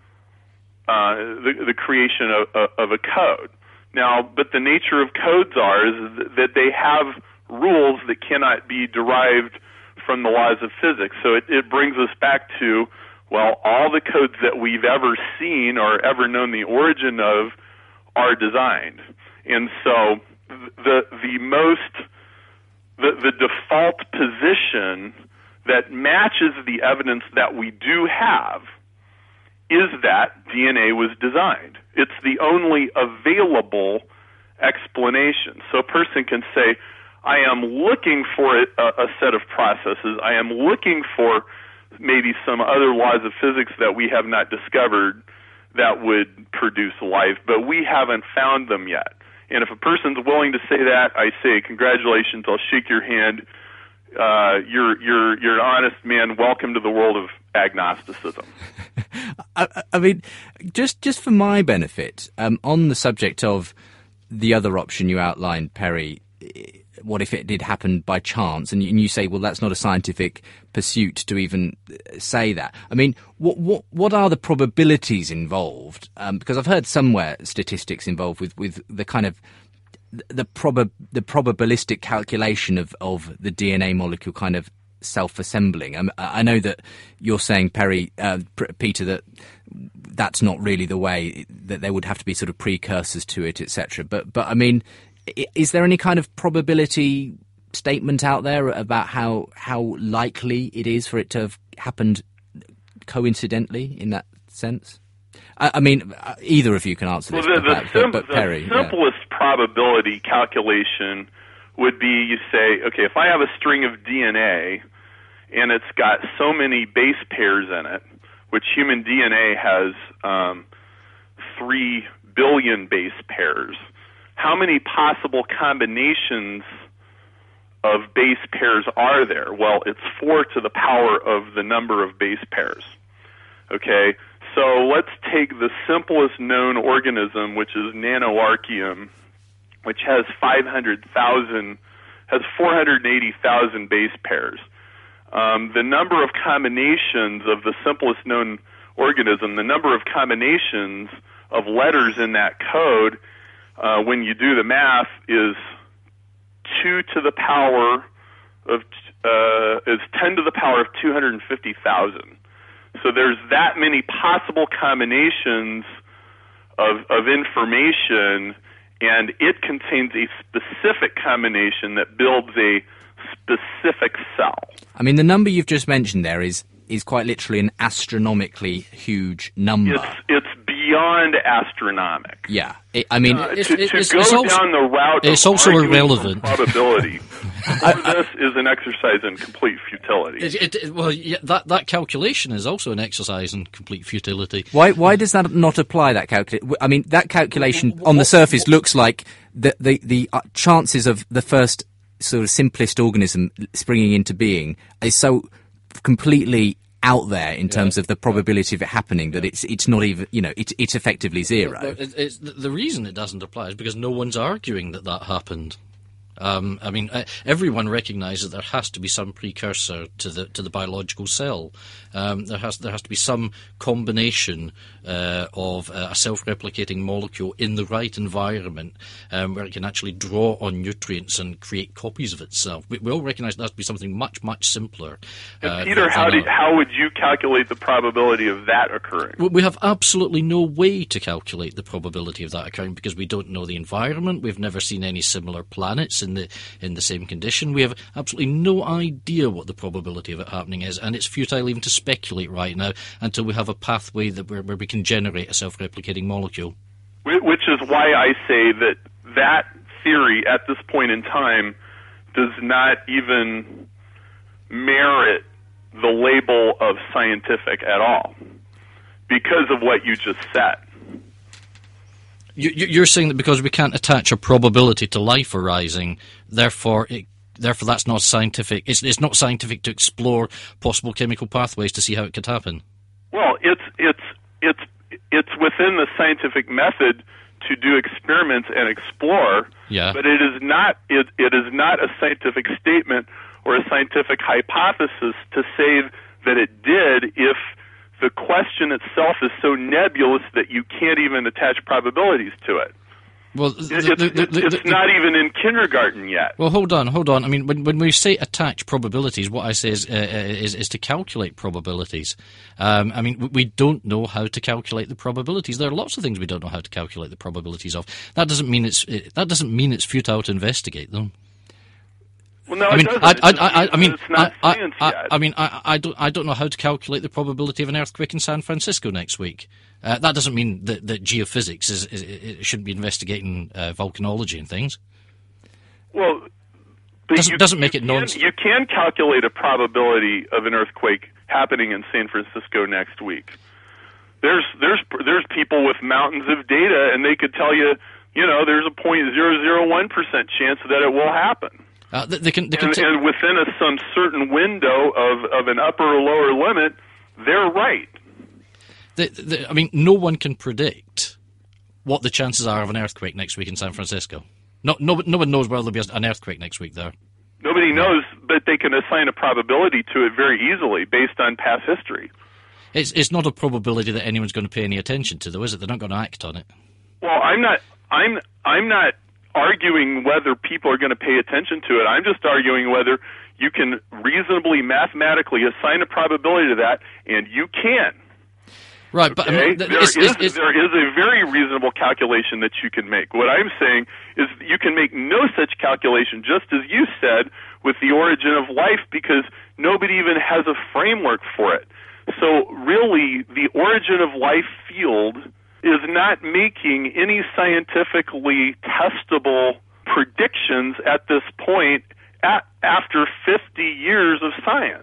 uh, the, the creation of, of a code. Now, but the nature of codes are is that they have rules that cannot be derived from the laws of physics. So it, it brings us back to, well, all the codes that we've ever seen or ever known the origin of are designed. And so the the most the, the default position that matches the evidence that we do have is that D N A was designed. It's the only available explanation. So a person can say, I am looking for a, a set of processes. I am looking for maybe some other laws of physics that we have not discovered that would produce life, but we haven't found them yet. And if a person's willing to say that, I say, congratulations, I'll shake your hand. Uh, you're, you're, you're an honest man. Welcome to the world of agnosticism. I, I mean, just, just for my benefit, um, on the subject of the other option you outlined, Perry, what if it did happen by chance? And you, and you say, well, that's not a scientific pursuit to even say that. I mean, what what what are the probabilities involved? Um, because I've heard somewhere statistics involved with, with the kind of the prob the probabilistic calculation of, of the D N A molecule kind of self-assembling. I, I know that you're saying, Perry, uh, Peter, that that's not really the way, that there would have to be sort of precursors to it, et cetera. But but I mean, is there any kind of probability statement out there about how how likely it is for it to have happened coincidentally in that sense? I, I mean, either of you can answer this. Well, the, but, the, sim- but, but Perry, the simplest yeah. probability calculation would be, you say, okay, if I have a string of D N A and it's got so many base pairs in it, which human D N A has um, three billion base pairs, how many possible combinations of base pairs are there? Well, it's four to the power of the number of base pairs. Okay, so let's take the simplest known organism, which is Nanoarchaeum, which has five hundred thousand, has four hundred eighty thousand base pairs. Um, the number of combinations of the simplest known organism, the number of combinations of letters in that code, Uh, when you do the math, is two to the power of uh, is ten to the power of two hundred fifty thousand. So there's that many possible combinations of of information, and it contains a specific combination that builds a specific cell. I mean, the number you've just mentioned there is is quite literally an astronomically huge number. It's it's beyond astronomic. Yeah, it, I mean, uh, it's, to, it's, to it's, go it's also, down the route it's of also arguing irrelevant. for probability. This is an exercise in complete futility. It, it, it, well, yeah, that that calculation is also an exercise in complete futility. Why why does that not apply? That calculation. I mean, that calculation on the surface looks like the the the uh, chances of the first sort of simplest organism springing into being is so completely out there in terms yeah. of the probability of it happening that it's it's not even, you know, it's it's effectively zero. It, it's, the reason it doesn't apply is because no one's arguing that that happened. Um, I mean, uh, everyone recognises there has to be some precursor to the to the biological cell. Um, there has there has to be some combination uh, of uh, a self-replicating molecule in the right environment um, where it can actually draw on nutrients and create copies of itself. We, we all recognise there has to be something much much simpler. Uh, Peter, how do, how would you calculate the probability of that occurring? We have absolutely no way to calculate the probability of that occurring because we don't know the environment. We've never seen any similar planets in the in the same condition. We have absolutely no idea what the probability of it happening is, and it's futile even to speculate right now until we have a pathway that where, where we can generate a self-replicating molecule. Which is why I say that that theory at this point in time does not even merit the label of scientific at all because of what you just said. You, you're saying that because we can't attach a probability to life arising, therefore it, therefore that's not scientific. It's, it's not scientific to explore possible chemical pathways to see how it could happen. Well, it's it's it's it's within the scientific method to do experiments and explore. Yeah. But it is not it it is not a scientific statement or a scientific hypothesis to say that it did if the question itself is so nebulous that you can't even attach probabilities to it. Well, the, it's, the, the, the, it's not even in kindergarten yet. Well, hold on, hold on. I mean, when when we say attach probabilities, what I say is uh, is, is to calculate probabilities. Um, I mean, we, we don't know how to calculate the probabilities. There are lots of things we don't know how to calculate the probabilities of. That doesn't mean it's it, that doesn't mean it's futile to investigate them. Well, no, I mean, it doesn't. I, I, I, I mean, it's not I, science I, yet. I mean, I, I don't, I don't know how to calculate the probability of an earthquake in San Francisco next week. Uh, that doesn't mean that, that geophysics is, is, is shouldn't be investigating uh, volcanology and things. Well, but doesn't, you, doesn't make you it non. Can, you can calculate a probability of an earthquake happening in San Francisco next week. there's there's there's people with mountains of data, and they could tell you, you know, there's a point zero zero one percent chance that it will happen. Uh, they, they can, they can and, t- and within a, some certain window of, of an upper or lower limit, they're right. They, they, I mean, no one can predict what the chances are of an earthquake next week in San Francisco. No, no, no one knows whether there'll be an earthquake next week there. Nobody knows, but they can assign a probability to it very easily based on past history. It's it's not a probability that anyone's going to pay any attention to, though, is it? They're not going to act on it. Well, I'm not. I'm. I'm not arguing whether people are going to pay attention to it. I'm just arguing whether you can reasonably, mathematically assign a probability to that, and you can. Right, but okay? I mean, there, it's, is, it's, it's, there is a very reasonable calculation that you can make. What I'm saying is you can make no such calculation, just as you said, with the origin of life, because nobody even has a framework for it. So really, the origin of life field is not making any scientifically testable predictions at this point at, after fifty years of science.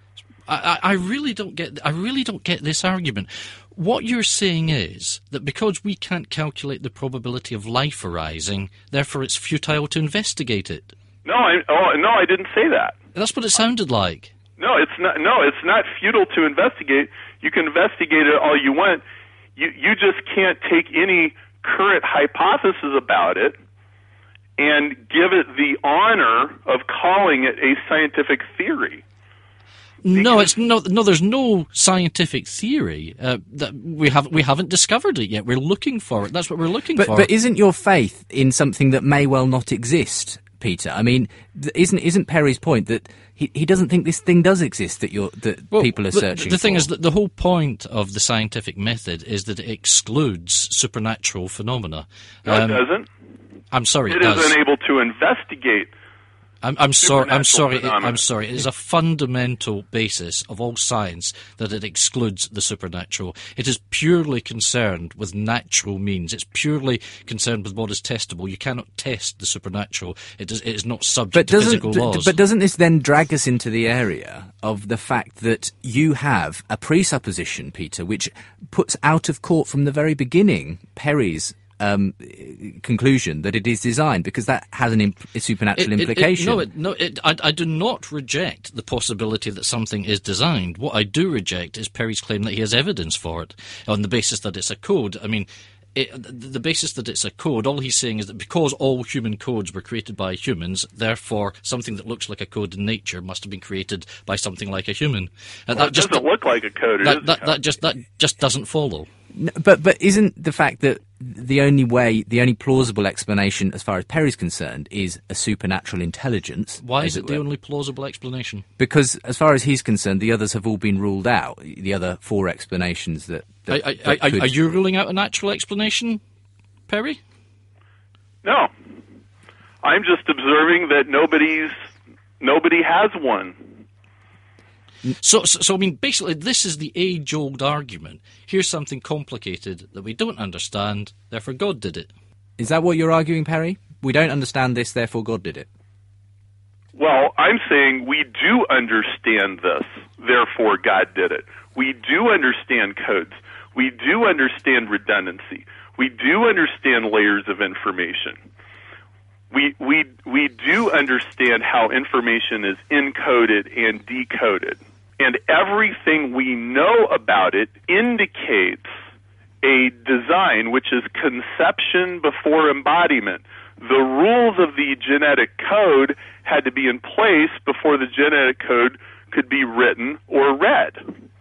I, I really don't get. I really don't get this argument. What you're saying is that because we can't calculate the probability of life arising, therefore it's futile to investigate it. No, I, oh, no, I didn't say that. That's what it sounded like. No, it's not. No, it's not futile to investigate. You can investigate it all you want. You you just can't take any current hypothesis about it and give it the honor of calling it a scientific theory. No, it's no, no. There's no scientific theory uh, that we have. We haven't discovered it yet. We're looking for it. That's what we're looking but, for. But isn't your faith in something that may well not exist, Peter? I mean, isn't isn't Perry's point that he he doesn't think this thing does exist that you're that well, people are the, searching? The thing for? is that the whole point of the scientific method is that it excludes supernatural phenomena. No, um, it doesn't. I'm sorry, it, it does. is unable to investigate. I'm, I'm sorry. I'm sorry. It, phenomena. I'm sorry. It is a fundamental basis of all science that it excludes the supernatural. It is purely concerned with natural means. It's purely concerned with what is testable. You cannot test the supernatural. It is. It is not subject to physical d- laws. But doesn't this then drag us into the area of the fact that you have a presupposition, Peter, which puts out of court from the very beginning Perry's Um, conclusion that it is designed, because that has an imp- a supernatural It- it- it- implication. no, it, no it, I, I do not reject the possibility that something is designed. What I do reject is Perry's claim that he has evidence for it on the basis that it's a code. I mean, it, the basis that it's a code, all he's saying is that because all human codes were created by humans, therefore something that looks like a code in nature must have been created by something like a human. Well, Uh, that it just doesn't look like a code. It that, is a that, code. that just that just doesn't follow. No, but but isn't the fact that the only way, the only plausible explanation, as far as Perry's concerned, is a supernatural intelligence? Why as is it were? the only plausible explanation? Because as far as he's concerned, the others have all been ruled out. The other four explanations that. that, Are, that are, could- are you ruling out a natural explanation, Perry? No, I'm just observing that nobody's nobody has one. So, so, so, I mean, basically, this is the age-old argument. Here's something complicated that we don't understand, therefore God did it. Is that what you're arguing, Perry? We don't understand this, therefore God did it. Well, I'm saying we do understand this, therefore God did it. We do understand codes. We do understand redundancy. We do understand layers of information. We we we do understand how information is encoded and decoded. And everything we know about it indicates a design, which is conception before embodiment. The rules of the genetic code had to be in place before the genetic code could be written or read.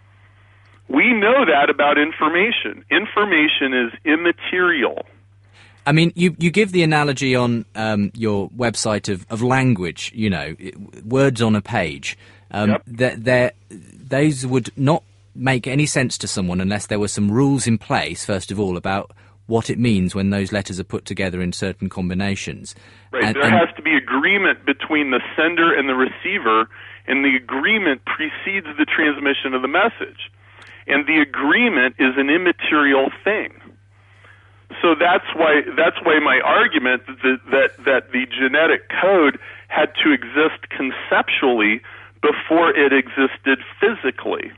We know that about information. Information is immaterial. I mean, you, you give the analogy on um, your website of, of language, you know, it, words on a page. Um, Yep. that that those would not make any sense to someone unless there were some rules in place, first of all, about what it means when those letters are put together in certain combinations. Right. And- there and- has to be agreement between the sender and the receiver, and the agreement precedes the transmission of the message. And the agreement is an immaterial thing. So that's why that's why my argument that that, that the genetic code had to exist conceptually before it existed physically,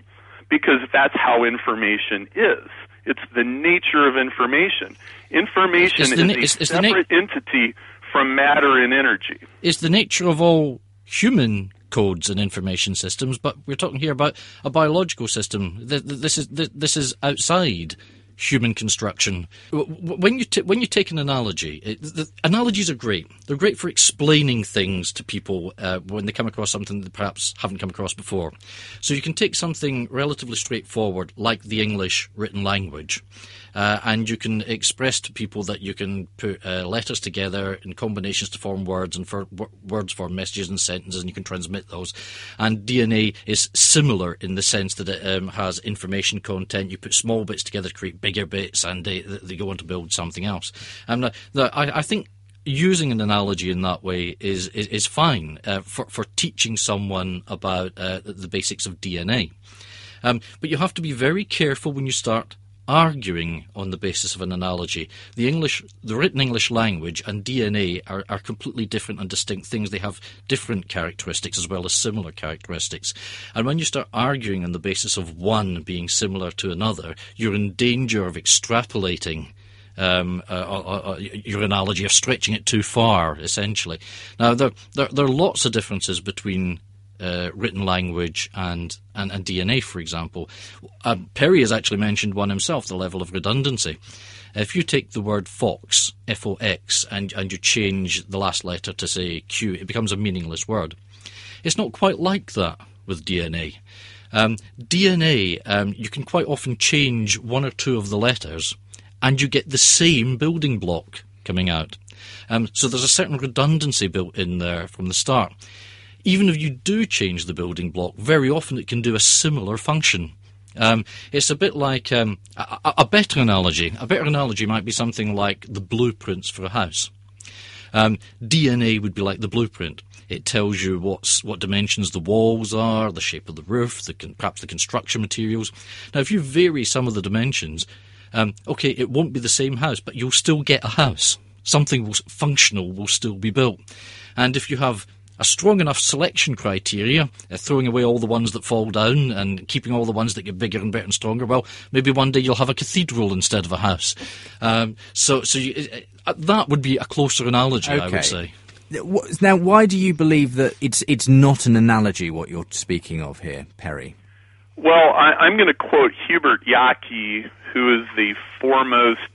because that's how information is. It's the nature of information. Information It's is the na- a it's- it's the na- separate entity from matter and energy. It's the nature of all human codes and information systems, but we're talking here about a biological system. Th- th- This is th- this is outside human construction. W- w- When you t- when you take an analogy, it, the analogies are great. They're great for explaining things to people uh, when they come across something that perhaps haven't come across before. So you can take something relatively straightforward, like the English written language, uh, and you can express to people that you can put uh, letters together in combinations to form words, and for w- words form messages and sentences, and you can transmit those. And D N A is similar in the sense that it um, has information content. You put small bits together to create bigger bits, and they, they go on to build something else. And uh, the, I, I think using an analogy in that way is is, is fine uh, for, for teaching someone about uh, the basics of D N A. Um, but you have to be very careful when you start arguing on the basis of an analogy. The English, the written English language and D N A are, are completely different and distinct things. They have different characteristics as well as similar characteristics. And when you start arguing on the basis of one being similar to another, you're in danger of extrapolating Um, uh, uh, uh, your analogy, of stretching it too far, essentially. Now, there, there, there are lots of differences between uh, written language and, and, and D N A, for example. Uh, Perry has actually mentioned one himself, the level of redundancy. If you take the word fox, F O X, and, and you change the last letter to, say, Q, it becomes a meaningless word. It's not quite like that with D N A. Um, D N A, um, you can quite often change one or two of the letters, and you get the same building block coming out. Um, so there's a certain redundancy built in there from the start. Even if you do change the building block, very often it can do a similar function. Um, it's a bit like um, a, a better analogy. A better analogy might be something like the blueprints for a house. Um, D N A would be like the blueprint. It tells you what's, what dimensions the walls are, the shape of the roof, the, perhaps the construction materials. Now, if you vary some of the dimensions, Um, okay, it won't be the same house, but you'll still get a house. Something will, functional will still be built. And if you have a strong enough selection criteria, uh, throwing away all the ones that fall down and keeping all the ones that get bigger and better and stronger, well, maybe one day you'll have a cathedral instead of a house. Um, so so you, uh, that would be a closer analogy, Okay. I would say. Now, why do you believe that it's it's not an analogy, what you're speaking of here, Perry? Well, I, I'm going to quote Hubert Yaki, who is the foremost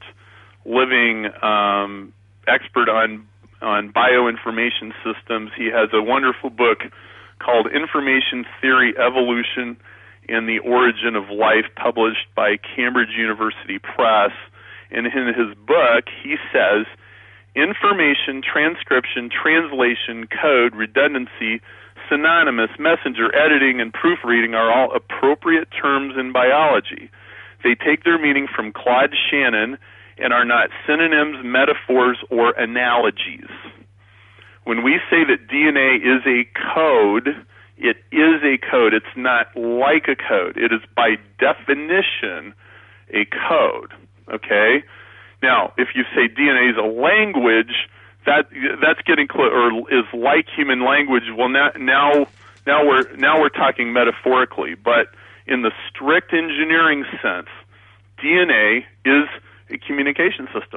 living um, expert on on bioinformation systems. He has a wonderful book called Information Theory, Evolution, and the Origin of Life, published by Cambridge University Press. And in his book, he says, information, transcription, translation, code, redundancy, synonymous, messenger, editing, and proofreading are all appropriate terms in biology. They take their meaning from Claude Shannon and are not synonyms, metaphors, or analogies. When we say that D N A is a code, it is a code. It's not like a code. It is by definition a code. Okay? Now, if you say D N A is a language, that that's getting close, or is like human language. Well, now now now we're now we're talking metaphorically, but in the strict engineering sense, D N A is a communication system.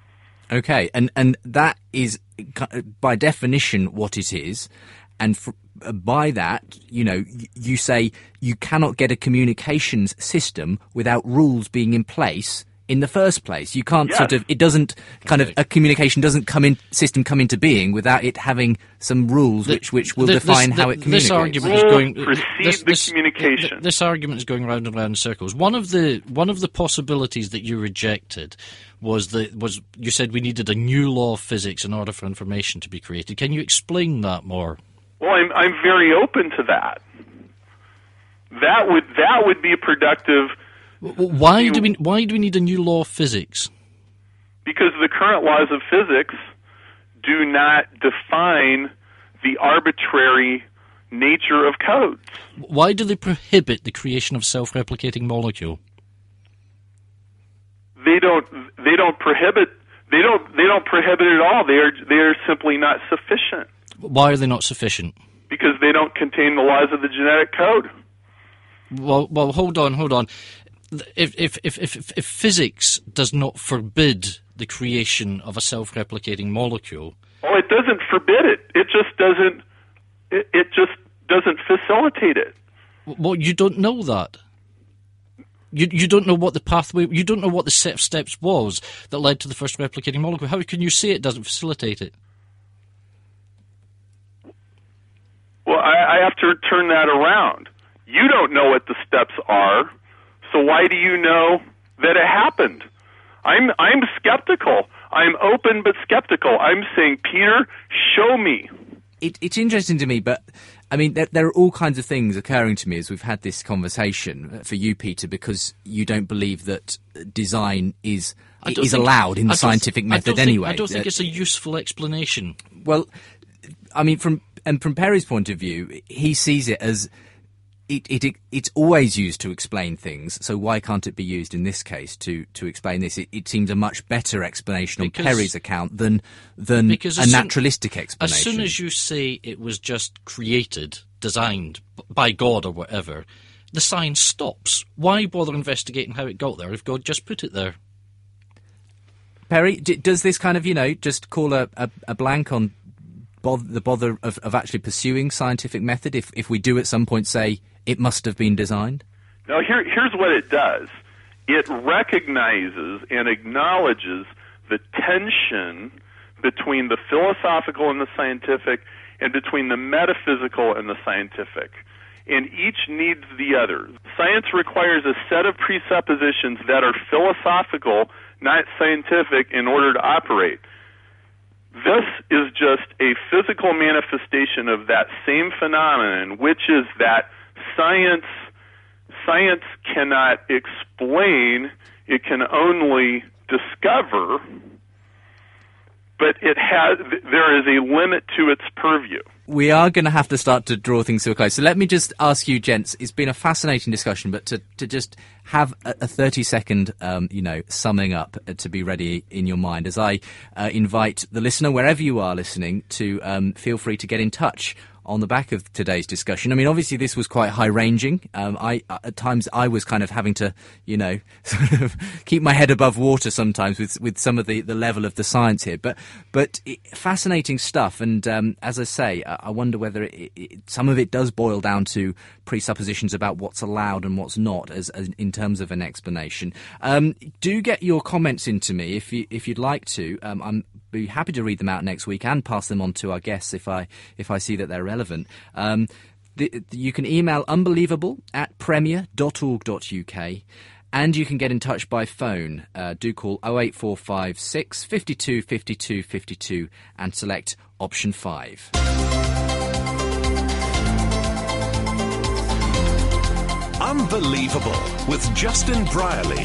Okay, and and that is by definition what it is, and for, uh, by that, you know, y- you say you cannot get a communications system without rules being in place in the first place. You can't Yes. sort of, it doesn't kind of, a communication doesn't come in, system come into being without it having some rules The- which which will this- define this- how it communicates. This argument is Rules going. precede this, the this- communication. th- This argument is going round and round in circles. One of the one of the possibilities that you rejected was that was you said we needed a new law of physics in order for information to be created. Can you explain that more? Well, I'm I'm very open to that. That would that would be a productive. W- Why do we why do we need a new law of physics? Because the current laws of physics do not define the arbitrary nature of codes. Why do they prohibit the creation of self-replicating molecule? They don't they don't prohibit they don't they don't prohibit it at all. They are they are simply not sufficient Why are they not sufficient? because they don't contain the laws of the genetic code. Well, well, hold on, hold on. If if if if, if physics does not forbid the creation of a self-replicating molecule, oh, it doesn't forbid it. It just doesn't. It, it just doesn't facilitate it. Well, you don't know that. You you don't know what the pathway. You don't know what the set of steps was that led to the first replicating molecule. How can you say it doesn't facilitate it? Well, I, I have to turn that around. You don't know what the steps are, so why do you know that it happened? I'm I'm skeptical. I'm open but skeptical. I'm saying, Peter, show me. It, it's interesting to me, but I mean, there, there are all kinds of things occurring to me as we've had this conversation. For you, Peter, because you don't believe that design is is think, allowed in the scientific th- method I anyway. Think, I don't think it's a useful explanation. Well, I mean, from and from Perry's point of view, he sees it as it, it, it it's always used to explain things. So why can't it be used in this case to, to explain this? It, it seems a much better explanation because, on Perry's account than than a soon, naturalistic explanation. As soon as you say it was just created, designed by God or whatever, the science stops. Why bother investigating how it got there if God just put it there? Perry, d- does this kind of, you know, just call a, a, a blank on bother, the bother of, of actually pursuing scientific method if, if we do at some point say it must have been designed? Now, here, here's what it does. It recognizes and acknowledges the tension between the philosophical and the scientific and between the metaphysical and the scientific. And each needs the other. Science requires a set of presuppositions that are philosophical, not scientific, in order to operate. This is just a physical manifestation of that same phenomenon, which is that science science cannot explain, it can only discover, but it has there is a limit to its purview. We are going to have to start to draw things to a close. So let me just ask you, gents, it's been a fascinating discussion, but to, to just have a, a thirty-second, um, you know, summing up uh, to be ready in your mind as I uh, invite the listener, wherever you are listening, to um, feel free to get in touch on the back of today's discussion. I mean, obviously this was quite high-ranging. Um, I at times I was kind of having to, you know, sort of keep my head above water sometimes with with some of the, the level of the science here. But but it, fascinating stuff. And um, as I say, I, I wonder whether it, it, some of it does boil down to presuppositions about what's allowed and what's not, as, as in terms of an explanation. Um, do get your comments into me if you if you'd like to. Um, I'm be happy to read them out next week and pass them on to our guests if I if I see that they're relevant. Um, the, the, you can email unbelievable at premier dot org dot uk, and you can get in touch by phone. Uh, do call oh eight four five six, five two, five two, five two and select option five. Unbelievable with Justin Brierley.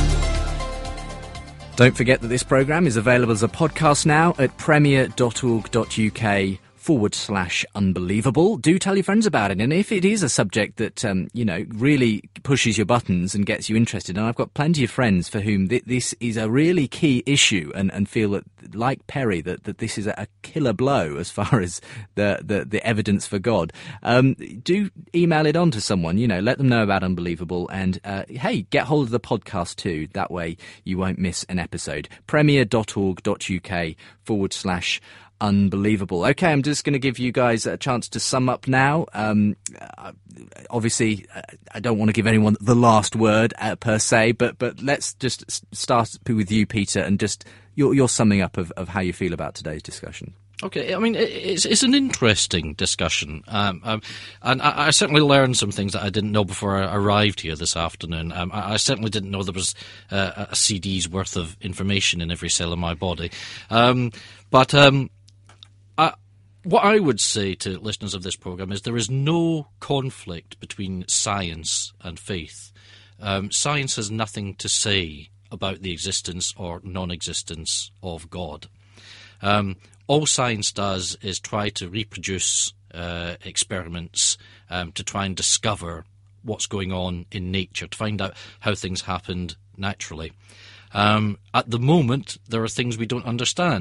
Don't forget that this programme is available as a podcast now at premier dot org dot uk forward slash unbelievable. Do tell your friends about it. And if it is a subject that, um, you know, really pushes your buttons and gets you interested, and I've got plenty of friends for whom th- this is a really key issue and, and feel that, like Perry, that, that this is a, a killer blow as far as the, the, the evidence for God, um, do email it on to someone, you know, let them know about Unbelievable, and, uh, hey, get hold of the podcast too. That way you won't miss an episode. premier dot org dot uk forward slash Unbelievable. Okay, I'm just going to give you guys a chance to sum up now. Um, uh, obviously, uh, I don't want to give anyone the last word uh, per se, but but let's just start with you, Peter, and just your, your summing up of, of how you feel about today's discussion. Okay, I mean, it's it's an interesting discussion, um, um, and I, I certainly learned some things that I didn't know before I arrived here this afternoon. Um, I, I certainly didn't know there was uh, a C D's worth of information in every cell in my body, um, but um, I, what I would say to listeners of this programme is there is no conflict between science and faith. Um, science has nothing to say about the existence or non-existence of God. Um, all science does is try to reproduce uh, experiments um, to try and discover what's going on in nature, to find out how things happened naturally. Um, at the moment, there are things we don't understand.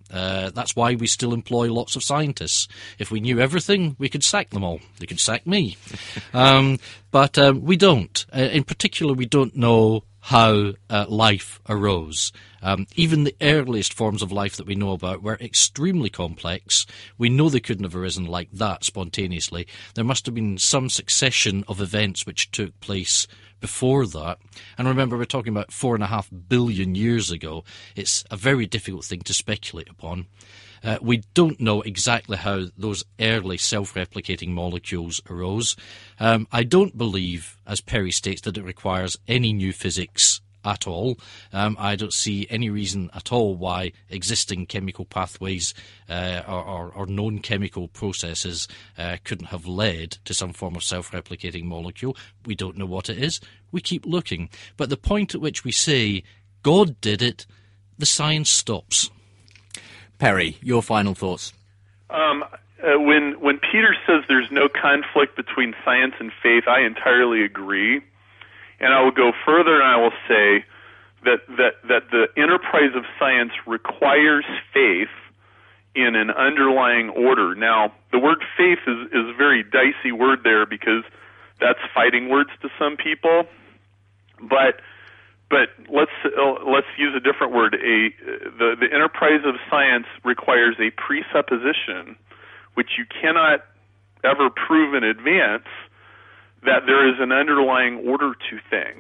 Uh, that's why we still employ lots of scientists. If we knew everything, we could sack them all. They could sack me. um, but um, we don't. Uh, in particular, we don't know how uh, life arose. Um, even the earliest forms of life that we know about were extremely complex. We know they couldn't have arisen like that spontaneously. There must have been some succession of events which took place before that. And remember, we're talking about four and a half billion years ago. It's a very difficult thing to speculate upon. Uh, we don't know exactly how those early self-replicating molecules arose. Um, I don't believe, as Perry states, that it requires any new physics at all. Um, I don't see any reason at all why existing chemical pathways uh, or, or, or known chemical processes uh, couldn't have led to some form of self-replicating molecule. We don't know what it is. We keep looking. But the point at which we say God did it, the science stops. Perry, your final thoughts. Um, uh, when when Peter says there's no conflict between science and faith, I entirely agree. And I will go further and I will say that, that, that the enterprise of science requires faith in an underlying order. Now, the word faith is, is a very dicey word there because that's fighting words to some people. But But let's uh, let's use a different word. A the the enterprise of science requires a presupposition, which you cannot ever prove in advance, that there is an underlying order to things,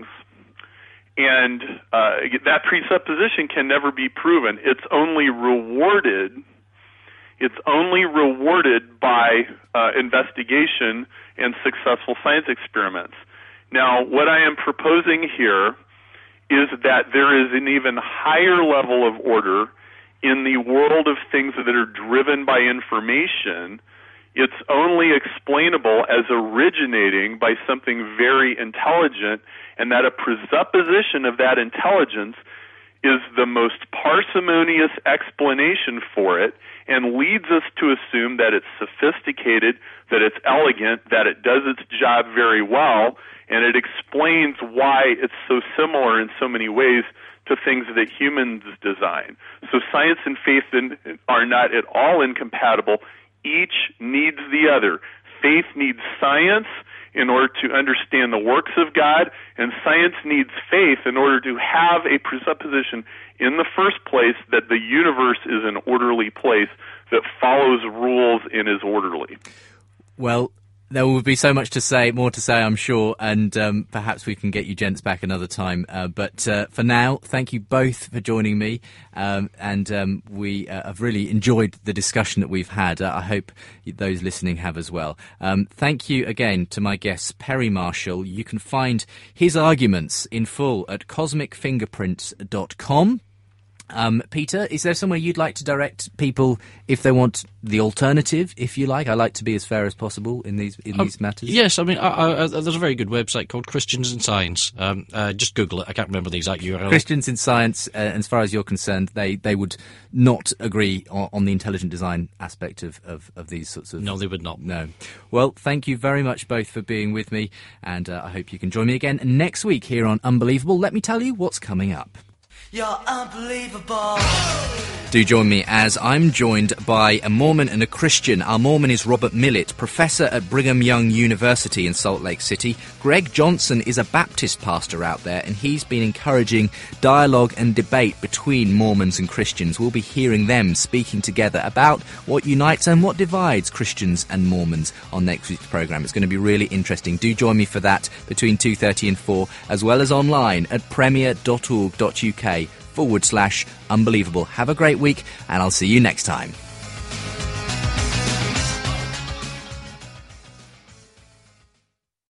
and uh, that presupposition can never be proven. It's only rewarded. It's only rewarded by uh, investigation and successful science experiments. Now, what I am proposing here is that there is an even higher level of order in the world of things that are driven by information. It's only explainable as originating by something very intelligent, and that a presupposition of that intelligence is the most parsimonious explanation for it and leads us to assume that it's sophisticated, that it's elegant, that it does its job very well, and it explains why it's so similar in so many ways to things that humans design. So science and faith are not at all incompatible. Each needs the other. Faith needs science in order to understand the works of God, and science needs faith in order to have a presupposition in the first place that the universe is an orderly place that follows rules and is orderly. Well, there will be so much to say, more to say, I'm sure, and um, perhaps we can get you gents back another time. Uh, but uh, for now, thank you both for joining me, um, and um, we uh, have really enjoyed the discussion that we've had. Uh, I hope those listening have as well. Um, thank you again to my guests, Perry Marshall. You can find his arguments in full at cosmic fingerprints dot com. Um, Peter, is there somewhere you'd like to direct people if they want the alternative, if you like? I like to be as fair as possible in these in um, Uh, these matters. Yes, I mean, I, I, there's a very good website called Christians in Science. Um, uh, just Google it. I can't remember the exact U R L. Christians in Science, uh, as far as you're concerned, they, they would not agree on, on the intelligent design aspect of, of, of these sorts of... No, they would not. No. Well, thank you very much both for being with me, and uh, I hope you can join me again next week here on Unbelievable. Let me tell you what's coming up. You're unbelievable. Do join me as I'm joined by a Mormon and a Christian. Our Mormon is Robert Millett, professor at Brigham Young University in Salt Lake City. Greg Johnson is a Baptist pastor out there, and he's been encouraging dialogue and debate between Mormons and Christians. We'll be hearing them speaking together about what unites and what divides Christians and Mormons on next week's programme. It's going to be really interesting. Do join me for that between two thirty and four, as well as online at premier dot org dot uk forward slash unbelievable. Have a great week, and I'll see you next time.